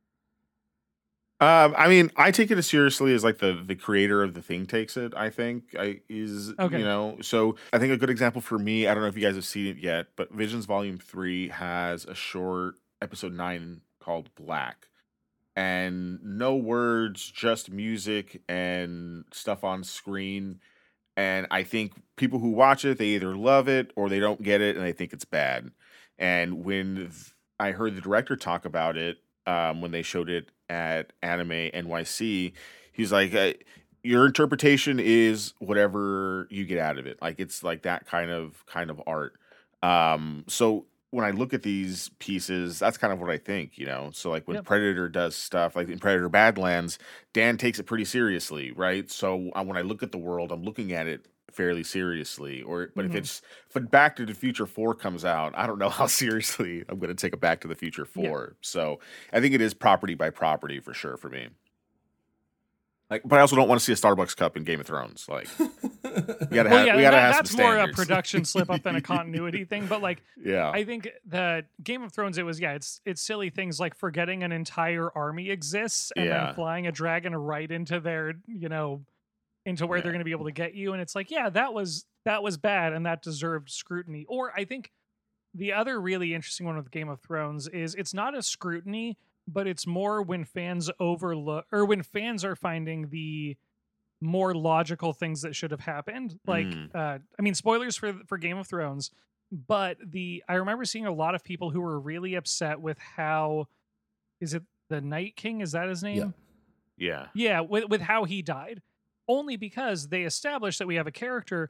I mean, I take it as seriously as like the creator of the thing takes it. I think you know. So I think a good example for me, I don't know if you guys have seen it yet, but Visions Volume 3 has a short episode 9 called Black, and no words, just music and stuff on screen. And I think people who watch it, they either love it or they don't get it and they think it's bad. And when I heard the director talk about it, when they showed it at Anime NYC, he's like, your interpretation is whatever you get out of it. Like it's like that kind of art. So when I look at these pieces, that's kind of what I think, you know. So like when Predator does stuff, like in Predator Badlands, Dan takes it pretty seriously, right? So when I look at the world, I'm looking at it fairly seriously. But if Back to the Future 4 comes out, I don't know how seriously I'm going to take a Back to the Future 4. Yeah. So I think it is property by property for sure for me. Like, but I also don't want to see a Starbucks cup in Game of Thrones. Like, we gotta have that's some more a standards. production slip up than a continuity thing. But like, yeah, I think that Game of Thrones, it's silly things like forgetting an entire army exists and then flying a dragon right into their, you know, into where they're going to be able to get you. And it's like, that was bad and that deserved scrutiny. Or I think the other really interesting one with Game of Thrones is it's not a scrutiny, but it's more when fans overlook, or when fans are finding the more logical things that should have happened. Like, I mean, spoilers for Game of Thrones, but I remember seeing a lot of people who were really upset with how, is it the Night King? Is that his name? Yeah. Yeah. With how he died, only because they established that we have a character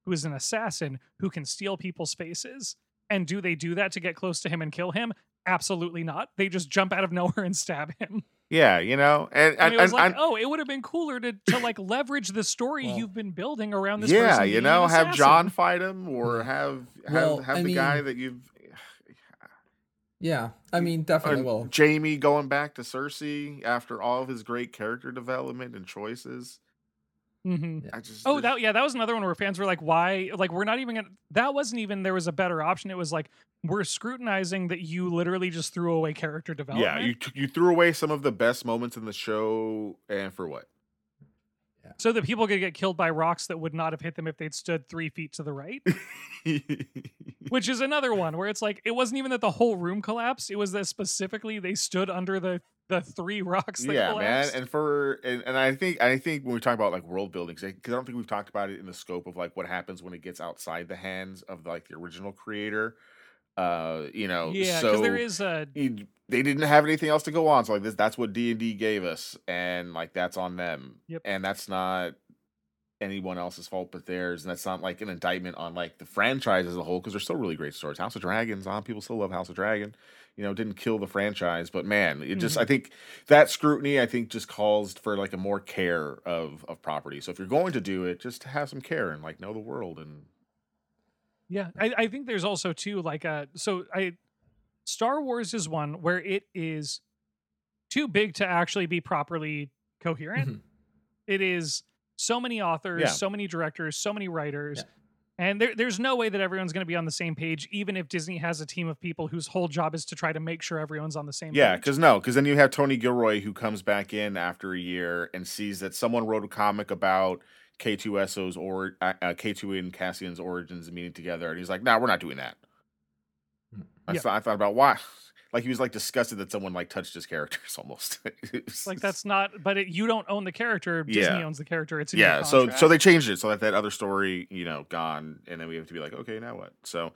who is an assassin who can steal people's faces. And do they do that to get close to him and kill him? Absolutely not. They just jump out of nowhere and stab him. Yeah, you know, and it was it would have been cooler to like leverage the story you've been building around this. Yeah, person you know, have John fight him, or have the guy that you've. Yeah, I mean, definitely. Well, Jaime going back to Cersei after all of his great character development and choices. Mm-hmm. That was another one where fans were like, why? Like, we're not even gonna. That wasn't even. There was a better option. It was like, we're scrutinizing that you literally just threw away character development. Yeah, you threw away some of the best moments in the show, and for what? Yeah. So that people could get killed by rocks that would not have hit them if they'd stood 3 feet to the right. Which is another one where it's like, it wasn't even that the whole room collapsed. It was that specifically they stood under the 3 rocks that collapsed. Man. And I think when we talk about like world building, because I don't think we've talked about it in the scope of like what happens when it gets outside the hands of like the original creator. You know, because there is they didn't have anything else to go on, so like that's what D&D gave us, and like that's on them. Yep. And that's not anyone else's fault but theirs, and that's not like an indictment on like the franchise as a whole, because they're still really great stories. House of Dragons on, people still love House of Dragon. You know, didn't kill the franchise, but man, it just I think that scrutiny just calls for like a more care of property. So if you're going to do it, just have some care and like know the world. And yeah, I think there's also too like Star Wars is one where it is too big to actually be properly coherent. Mm-hmm. It is so many authors, so many directors, so many writers, and there's no way that everyone's going to be on the same page, even if Disney has a team of people whose whole job is to try to make sure everyone's on the same page. Yeah, because then you have Tony Gilroy who comes back in after a year and sees that someone wrote a comic about K2SO's or K2 and Cassian's origins meeting together, and he's like, "No, we're not doing that." I thought about why, like he was like disgusted that someone like touched his characters almost. Like that's not, but you don't own the character. Disney owns the character. It's in your contract. So they changed it so that other story, gone, and then we have to be like, okay, now what? So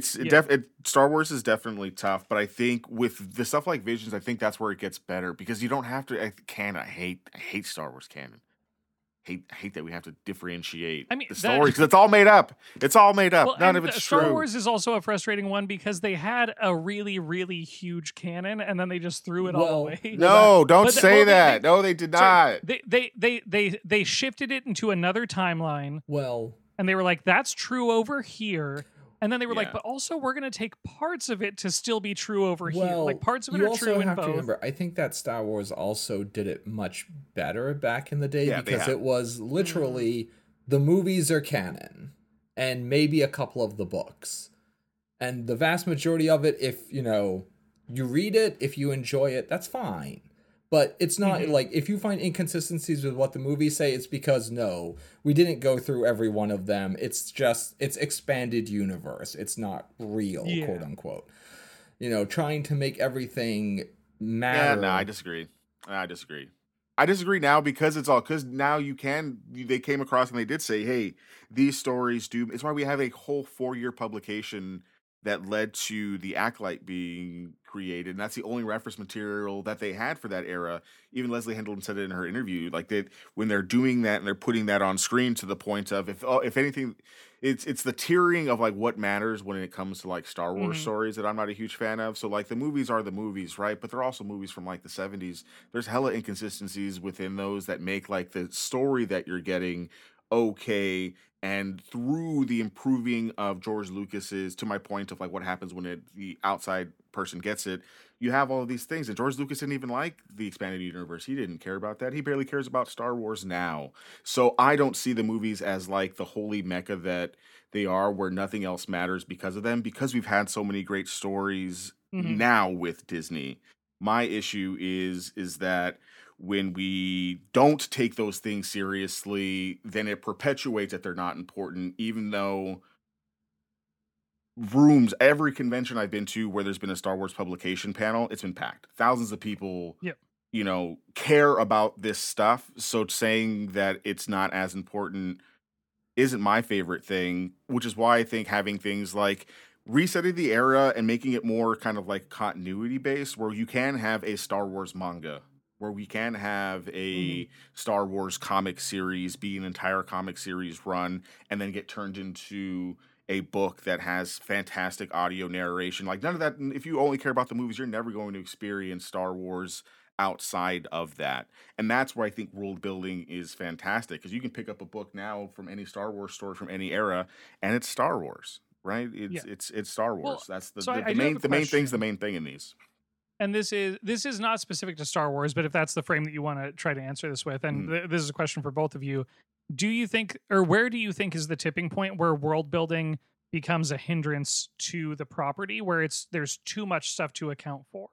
Star Wars is definitely tough, but I think with the stuff like Visions, I think that's where it gets better because you don't have to. I hate Star Wars canon. Hate that we have to differentiate the story because it's all made up. It's all made up. Well, none of it's true. Star Wars is also a frustrating one because they had a really, really huge canon and then they just threw it all away. No, don't say that. No, they did not. They shifted it into another timeline. Well, and they were like, "That's true over here." And then they were like, but also we're going to take parts of it to still be true over here. Like parts of it are true in both. You also have to remember, I think that Star Wars also did it much better back in the day because it was literally the movies are canon and maybe a couple of the books. And the vast majority of it, if, you read it, if you enjoy it, that's fine. But it's not like if you find inconsistencies with what the movies say, it's because we didn't go through every one of them. It's just it's expanded universe. It's not real, quote unquote. Trying to make everything matter. Yeah, no, I disagree. I disagree now because now they came across and they did say, hey, these stories do. It's why we have a whole 4-year publication that led to the Acolyte being created, and that's the only reference material that they had for that era. Even Leslie Hendelman said it in her interview, like when they're doing that and they're putting that on screen to the point of if anything, it's the tiering of like what matters when it comes to like Star Wars stories that I'm not a huge fan of. So like the movies are the movies, right? But they're also movies from like the 70s. There's hella inconsistencies within those that make like the story that you're getting okay. And through the improving of George Lucas's, to my point of like what happens when the outside person gets it, you have all of these things. And George Lucas didn't even like the expanded universe. He didn't care about that. He barely cares about Star Wars now. So I don't see the movies as like the holy mecca that they are, where nothing else matters because of them, because we've had so many great stories now with Disney. My issue is that when we don't take those things seriously, then it perpetuates that they're not important, even though every convention I've been to where there's been a Star Wars publication panel, it's been packed. Thousands of people, care about this stuff. So saying that it's not as important isn't my favorite thing, which is why I think having things like resetting the era and making it more kind of like continuity based, where you can have a Star Wars manga where we can have a Star Wars comic series be an entire comic series run and then get turned into a book that has fantastic audio narration. Like none of that. If you only care about the movies, you're never going to experience Star Wars outside of that. And that's where I think world building is fantastic, because you can pick up a book now from any Star Wars story from any era and it's Star Wars, right? Yeah. It's Star Wars. Well, That's so the I do have main a the main thing's the question. main thing in these. And this is not specific to Star Wars, but if that's the frame that you want to try to answer this with, and this is a question for both of you, do you think, or where do you think is the tipping point where world building becomes a hindrance to the property, where there's too much stuff to account for?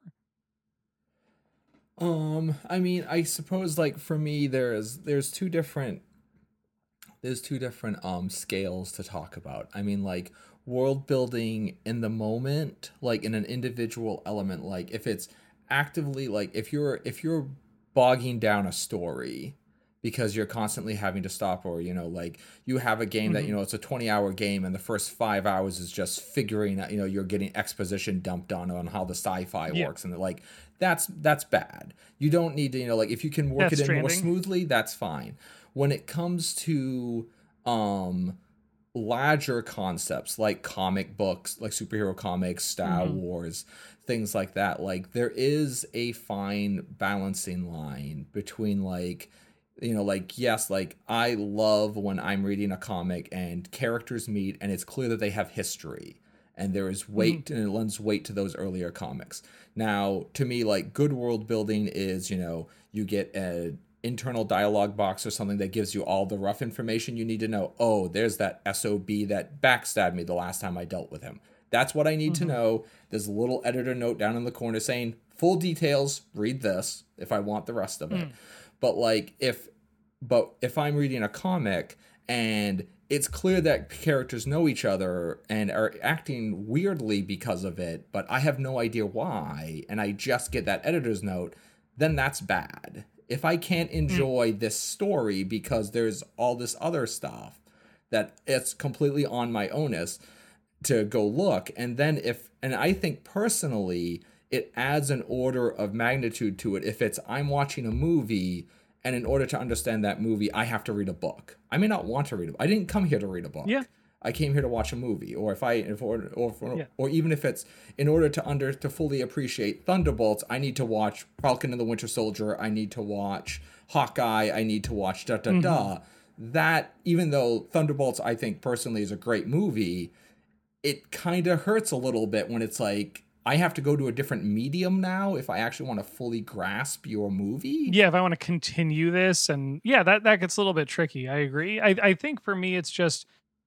I mean, I suppose like for me, there's two different scales to talk about. I mean, like world building in the moment, like in an individual element, like if it's actively, like if you're bogging down a story because you're constantly having to stop, or like you have a game that it's a 20-hour game and the first 5 hours is just figuring out, you're getting exposition dumped on how the sci-fi works, and like that's bad. You don't need to, like if you can work it in more smoothly, that's fine. When it comes to larger concepts like comic books, like superhero comics, Star Wars, things like that, like there is a fine balancing line between like, like, yes, like I love when I'm reading a comic and characters meet and it's clear that they have history and there is weight and it lends weight to those earlier comics. Now, to me, like good world building is, you get an internal dialogue box or something that gives you all the rough information you need to know. Oh, there's that SOB that backstabbed me the last time I dealt with him. That's what I need to know. There's a little editor note down in the corner saying, full details, read this if I want the rest of it. But like if I'm reading a comic and it's clear that characters know each other and are acting weirdly because of it, but I have no idea why, and I just get that editor's note, then that's bad. If I can't enjoy this story because there's all this other stuff that it's completely on my onus to go look, and I think personally it adds an order of magnitude to it if it's I'm watching a movie and in order to understand that movie I have to read a book. I may not want to read I didn't come here to read a book. Yeah. I came here to watch a movie, or or even if it's in order to fully appreciate Thunderbolts, I need to watch Falcon and the Winter Soldier, I need to watch Hawkeye, I need to watch That, even though Thunderbolts I think personally is a great movie, it kind of hurts a little bit when it's like I have to go to a different medium now if I actually want to fully grasp your movie. Yeah, if I want to continue this, and yeah, that gets a little bit tricky. I agree. I think for me it's just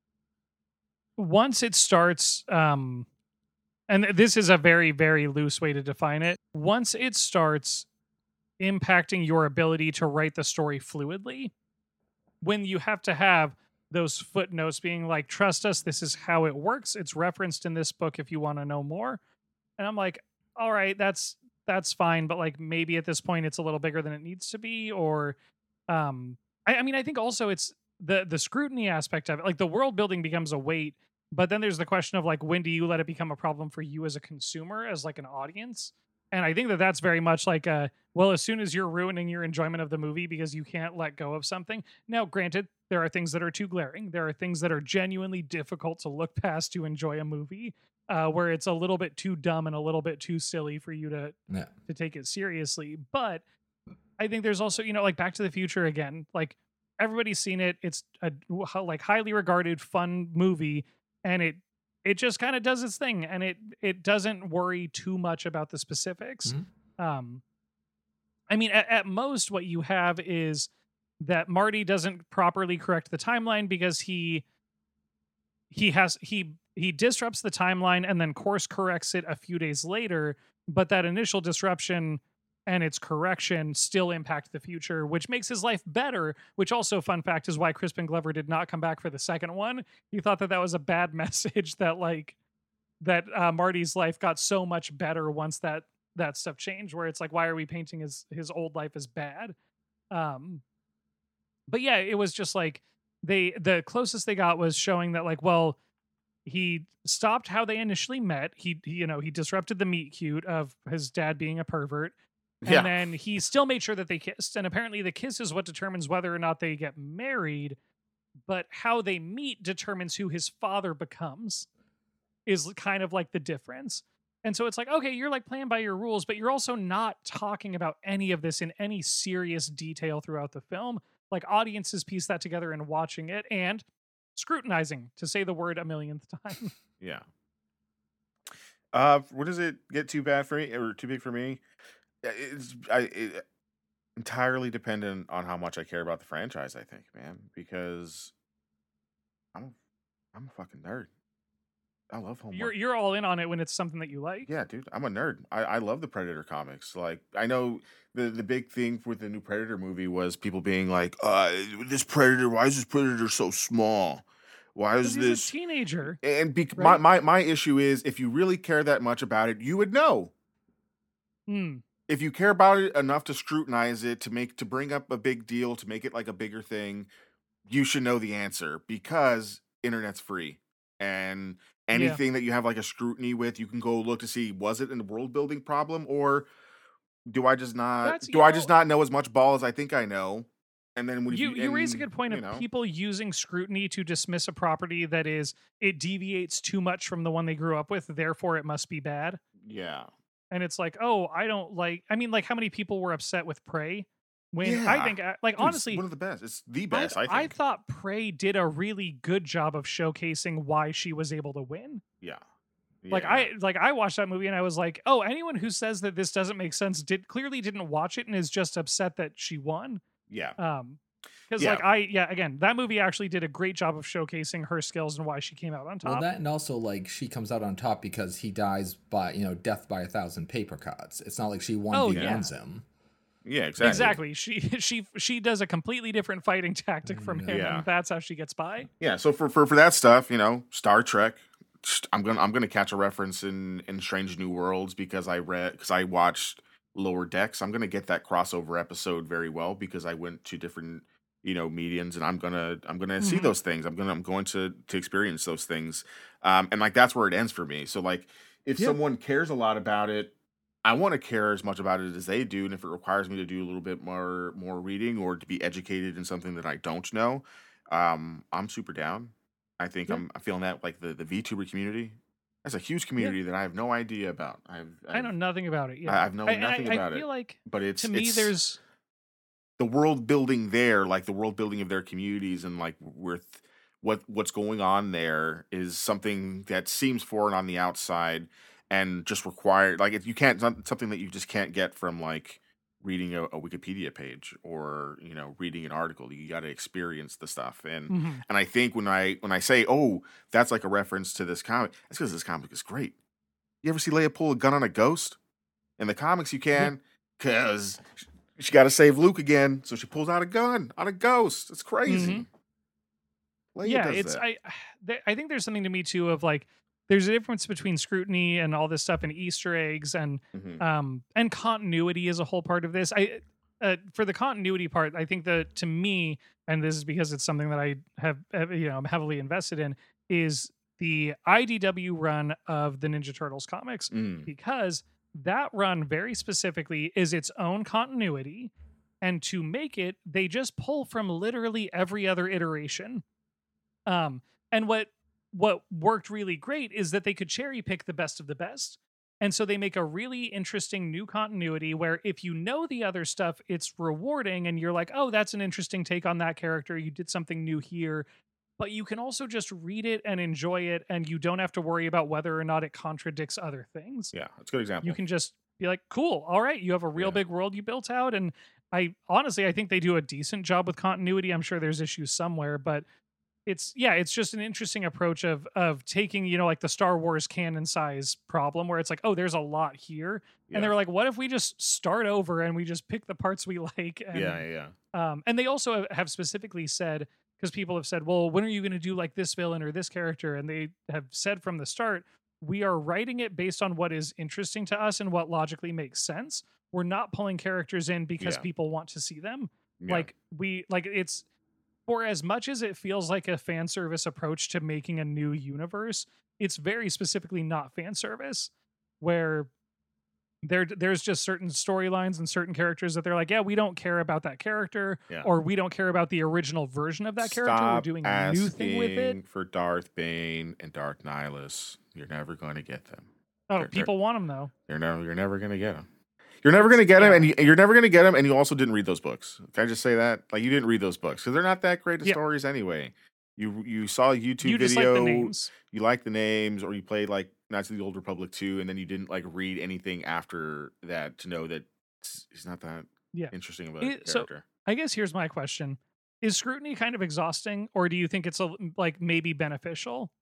once it starts, and this is a very, very loose way to define it. Once it starts impacting your ability to write the story fluidly, when you have to have those footnotes being like, trust us, this is how it works. It's referenced in this book if you want to know more. And I'm like, all right, that's fine. But like maybe at this point it's a little bigger than it needs to be. Or I mean, I think also it's the scrutiny aspect of it. Like the world building becomes a weight, but then there's the question of like, when do you let it become a problem for you as a consumer, as like an audience? And I think that's very much like well, as soon as you're ruining your enjoyment of the movie because you can't let go of something. Now, granted, there are things that are too glaring. There are things that are genuinely difficult to look past to enjoy a movie, where it's a little bit too dumb and a little bit too silly for you to take it seriously. But I think there's also, like Back to the Future again, like everybody's seen it. It's a like highly regarded, fun movie, and it just kind of does its thing, and it doesn't worry too much about the specifics. I mean, at most what you have is that Marty doesn't properly correct the timeline because he disrupts the timeline and then course corrects it a few days later, but that initial disruption and its correction still impact the future, which makes his life better, which also, fun fact, is why Crispin Glover did not come back for the second one. He thought that was a bad message that Marty's life got so much better once that stuff changed, where it's like, why are we painting his old life as bad? But yeah, it was just like the closest they got was showing that like, well, he stopped how they initially met. He disrupted the meet cute of his dad being a pervert. And then he still made sure that they kissed. And apparently the kiss is what determines whether or not they get married. But how they meet determines who his father becomes, is kind of like the difference. And so it's like, okay, you're like playing by your rules, but you're also not talking about any of this in any serious detail throughout the film. Like audiences piece that together and watching it and scrutinizing, to say the word a millionth time. Yeah. What does it get too bad for me or too big for me? It entirely dependent on how much I care about the franchise, I think, man, because I'm a fucking nerd. I love homework. You're all in on it when it's something that you like. Yeah, dude, I'm a nerd. I love the Predator comics. Like, I know the big thing with the new Predator movie was people being like, this Predator, why is this Predator so small? Why is He's this a teenager? And right? my issue is, if you really care that much about it, you would know. If you care about it enough to scrutinize it, to bring up a big deal, to make it like a bigger thing, you should know the answer, because internet's free. And anything that you have like a scrutiny with, you can go look to see, was it in the world building problem, or do I just not know as much ball as I think I know? And then when you raise a good point of people using scrutiny to dismiss a property that it deviates too much from the one they grew up with, therefore it must be bad. Yeah. And it's like, oh, I mean, like, how many people were upset with Prey? When I think, like, dude, honestly, it's one of the best. It's the best, I think. I thought Prey did a really good job of showcasing why she was able to win. Yeah. Like I watched that movie and I was like, oh, anyone who says that this doesn't make sense clearly didn't watch it and is just upset that she won. Yeah. Because again, that movie actually did a great job of showcasing her skills and why she came out on top. Well, that, and also like she comes out on top because he dies by death by 1,000 paper cuts. It's not like she 1v1s him. Yeah, exactly. She does a completely different fighting tactic from him, and that's how she gets by. Yeah. So for that stuff, Star Trek. I'm gonna catch a reference in Strange New Worlds because I watched Lower Decks. I'm gonna get that crossover episode very well because I went to different mediums, and I'm gonna see those things. I'm going to experience those things, and like that's where it ends for me. So like if someone cares a lot about it, I want to care as much about it as they do, and if it requires me to do a little bit more reading or to be educated in something that I don't know, I'm super down. I think I'm feeling that, like the VTuber community. That's a huge community that I have no idea about. I know nothing about it. Yeah, I know nothing about it. I feel like, but it's there's the world building there, like the world building of their communities, and like with what's going on there is something that seems foreign on the outside and just required. Like if you can't, something that you just can't get from like reading a Wikipedia page or reading an article. You got to experience the stuff, and I think when I say, oh, that's like a reference to this comic, that's because this comic is great. You ever see Leia pull a gun on a ghost? In the comics, you can, because she got to save Luke again, so she pulls out a gun on a ghost. It's crazy. Leia does that. I think there's something to me too of like, there's a difference between scrutiny and all this stuff and Easter eggs and continuity is a whole part of this. For the continuity part, I think that to me, and this is because it's something that I have, I'm heavily invested in, is the IDW run of the Ninja Turtles comics, because that run very specifically is its own continuity. And to make it, they just pull from literally every other iteration. And what worked really great is that they could cherry pick the best of the best. And so they make a really interesting new continuity where if you know the other stuff, it's rewarding and you're like, oh, that's an interesting take on that character. You did something new here. But you can also just read it and enjoy it, and you don't have to worry about whether or not it contradicts other things. Yeah, that's a good example. You can just be like, cool, all right, you have a real big world you built out. And I think they do a decent job with continuity. I'm sure there's issues somewhere, but it's just an interesting approach of taking, like the Star Wars canon size problem where it's like, oh, there's a lot here. And they were like, what if we just start over and we just pick the parts we like? And, and they also have specifically said, because people have said, well, when are you going to do like this villain or this character? And they have said from the start, we are writing it based on what is interesting to us and what logically makes sense. We're not pulling characters in because people want to see them. It's, for as much as it feels like a fan service approach to making a new universe, it's very specifically not fan service, where there's just certain storylines and certain characters that they're like, yeah, we don't care about that character, Yeah. or we don't care about the original version of that character. We're doing a new thing with it. Asking for Darth Bane and Darth Nihilus. You're never going to get them. Oh, people want them though. You're never going to get them. You're never going to get them, and you're never going to get them, and you also didn't read those books. Can I just say that? Like, you didn't read those books because they're not that great of stories anyway. You saw a YouTube video, just like the names. You like the names, or you played like Knights of the Old Republic 2, and then you didn't like read anything after that to know that he's not that interesting of a character. So I guess here's my question: is scrutiny kind of exhausting, or do you think it's like maybe beneficial?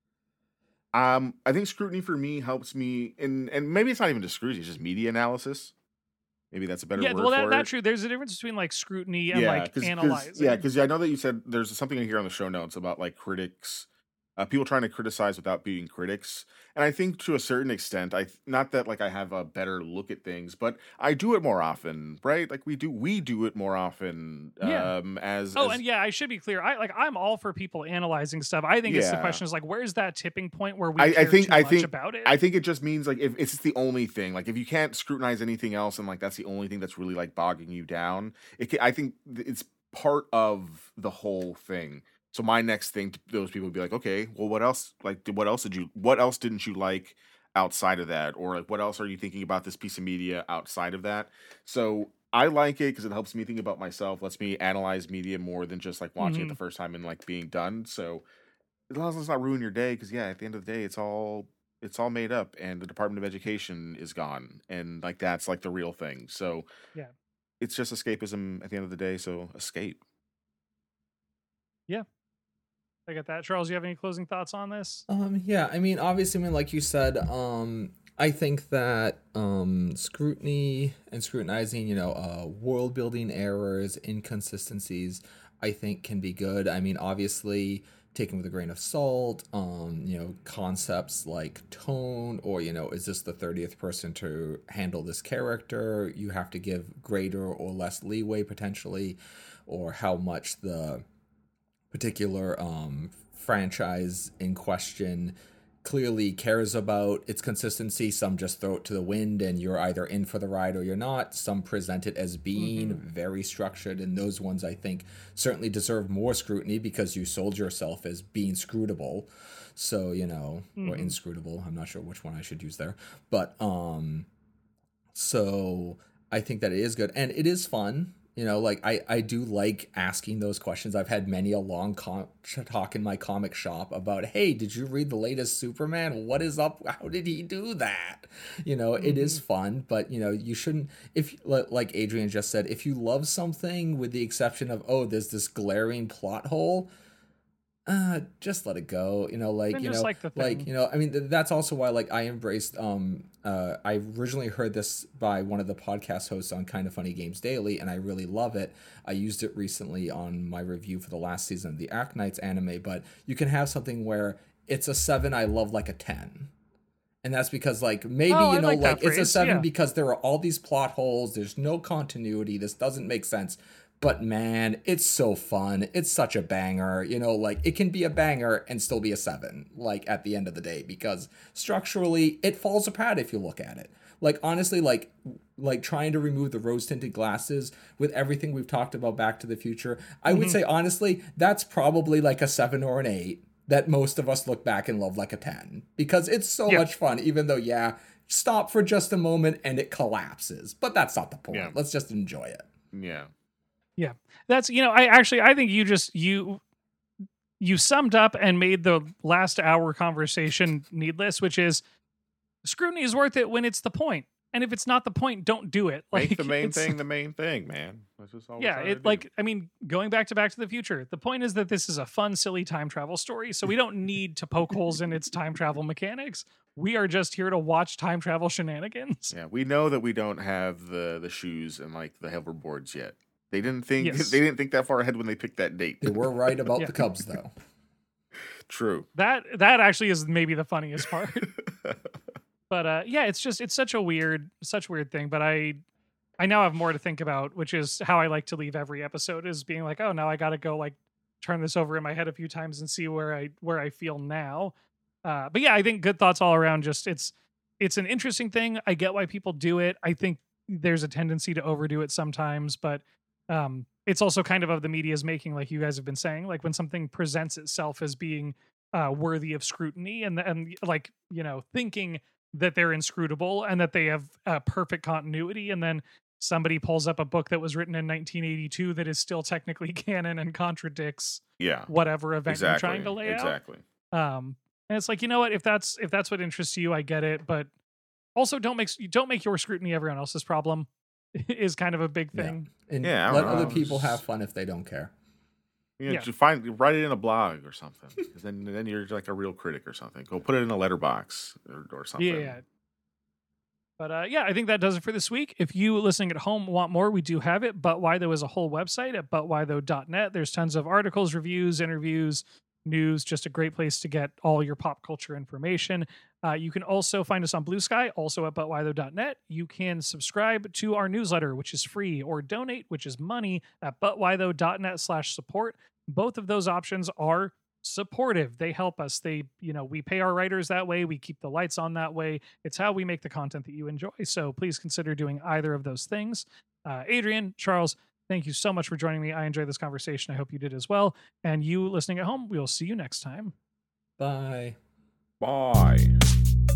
I think scrutiny for me helps me, and maybe it's not even just scrutiny; it's just media analysis. Maybe that's a better word for it. That's true. There's a difference between like scrutiny and like analyzing. Because I know that you said there's something in here on the show notes about like critics, people trying to criticize without being critics. And I think to a certain extent, not that like I have a better look at things, but I do it more often, right? Like we do it more often. And I should be clear. I'm all for people analyzing stuff. I think it's the question is like, where's that tipping point where we care too much about it? I think it just means like if it's the only thing, like if you can't scrutinize anything else, and like that's the only thing that's really like bogging you down. I think it's part of the whole thing. So my next thing to those people would be like, okay, well, what else? Like, what else didn't you like outside of that? Or like, what else are you thinking about this piece of media outside of that? So I like it because it helps me think about myself, lets me analyze media more than just like watching it the first time and like being done. So as long as it's not ruin your day, because at the end of the day, it's all made up, and the Department of Education is gone, and like that's like the real thing. So it's just escapism at the end of the day. So escape. Yeah. I get that. Charles, you have any closing thoughts on this? I mean, obviously, like you said, I think that scrutiny and scrutinizing, world building errors, inconsistencies, I think can be good. I mean, obviously, taken with a grain of salt, concepts like tone, or, is this the 30th person to handle this character? You have to give greater or less leeway potentially, or how much the particular franchise in question clearly cares about its consistency. Some just throw it to the wind and you're either in for the ride or you're not. Some present it as being very structured, and those ones I think certainly deserve more scrutiny because you sold yourself as being scrutable. So, or inscrutable. I'm not sure which one I should use there. But so I think that it is good, and it is fun. I do like asking those questions. I've had many a long talk in my comic shop about, hey, did you read the latest Superman? What is up? How did he do that? It is fun, but, you shouldn't, if like Adrian just said, if you love something with the exception of, oh, there's this glaring plot hole, just let it go. I mean, that's also why, like, I embraced, I originally heard this by one of the podcast hosts on Kind of Funny Games Daily, and I really love it. I used it recently on my review for the last season of the Arknights anime, but you can have something where it's a 7, I love like a 10. And that's because, like, maybe, it's a 7 because there are all these plot holes, there's no continuity, this doesn't make sense. But man, it's so fun. It's such a banger. It can be a banger and still be a 7, like, at the end of the day, because structurally it falls apart if you look at it. Like, honestly, like trying to remove the rose-tinted glasses with everything we've talked about Back to the Future, I would say, honestly, that's probably like a 7 or an 8 that most of us look back and love like a 10, because it's so much fun, even though, stop for just a moment and it collapses. But that's not the point. Yeah. Let's just enjoy it. Yeah. Yeah, that's, I think you summed up and made the last hour conversation needless, which is scrutiny is worth it when it's the point. And if it's not the point, don't do it. Like, make the main thing, man. That's just all. Going back to the Future, the point is that this is a fun, silly time travel story. So we don't need to poke holes in its time travel mechanics. We are just here to watch time travel shenanigans. Yeah, we know that we don't have the shoes and like the hoverboards yet. They didn't think that far ahead when they picked that date. They were right about the Cubs, though. True. That actually is maybe the funniest part. But it's such a weird thing. But I now have more to think about, which is how I like to leave every episode, is being like, oh, now I got to go like turn this over in my head a few times and see where I feel now. But I think good thoughts all around. Just it's an interesting thing. I get why people do it. I think there's a tendency to overdo it sometimes, but it's also kind of the media's making, like you guys have been saying, like when something presents itself as being worthy of scrutiny and like, you know, thinking that they're inscrutable and that they have perfect continuity, and then somebody pulls up a book that was written in 1982 that is still technically canon and contradicts whatever event you're trying to lay out. And it's like, you know what, if that's what interests you, I get it, but also don't make your scrutiny everyone else's problem is kind of a big thing. And let other people have fun if they don't care. Just write it in a blog or something. then you're like a real critic or something. Go put it in a letterbox or something. Yeah. But I think that does it for this week. If you listening at home want more, we do have it. But Why Though is a whole website at butwhythough.net. There's tons of articles, reviews, interviews, news, just a great place to get all your pop culture information. You can also find us on Blue Sky, also at butwhythough.net. You can subscribe to our newsletter, which is free, or donate, which is money, at butwhythough.net/support. Both of those options are supportive. They help us. We pay our writers that way. We keep the lights on that way. It's how we make the content that you enjoy. So please consider doing either of those things. Adrian, Charles, thank you so much for joining me. I enjoyed this conversation. I hope you did as well. And you listening at home, we'll see you next time. Bye. Bye.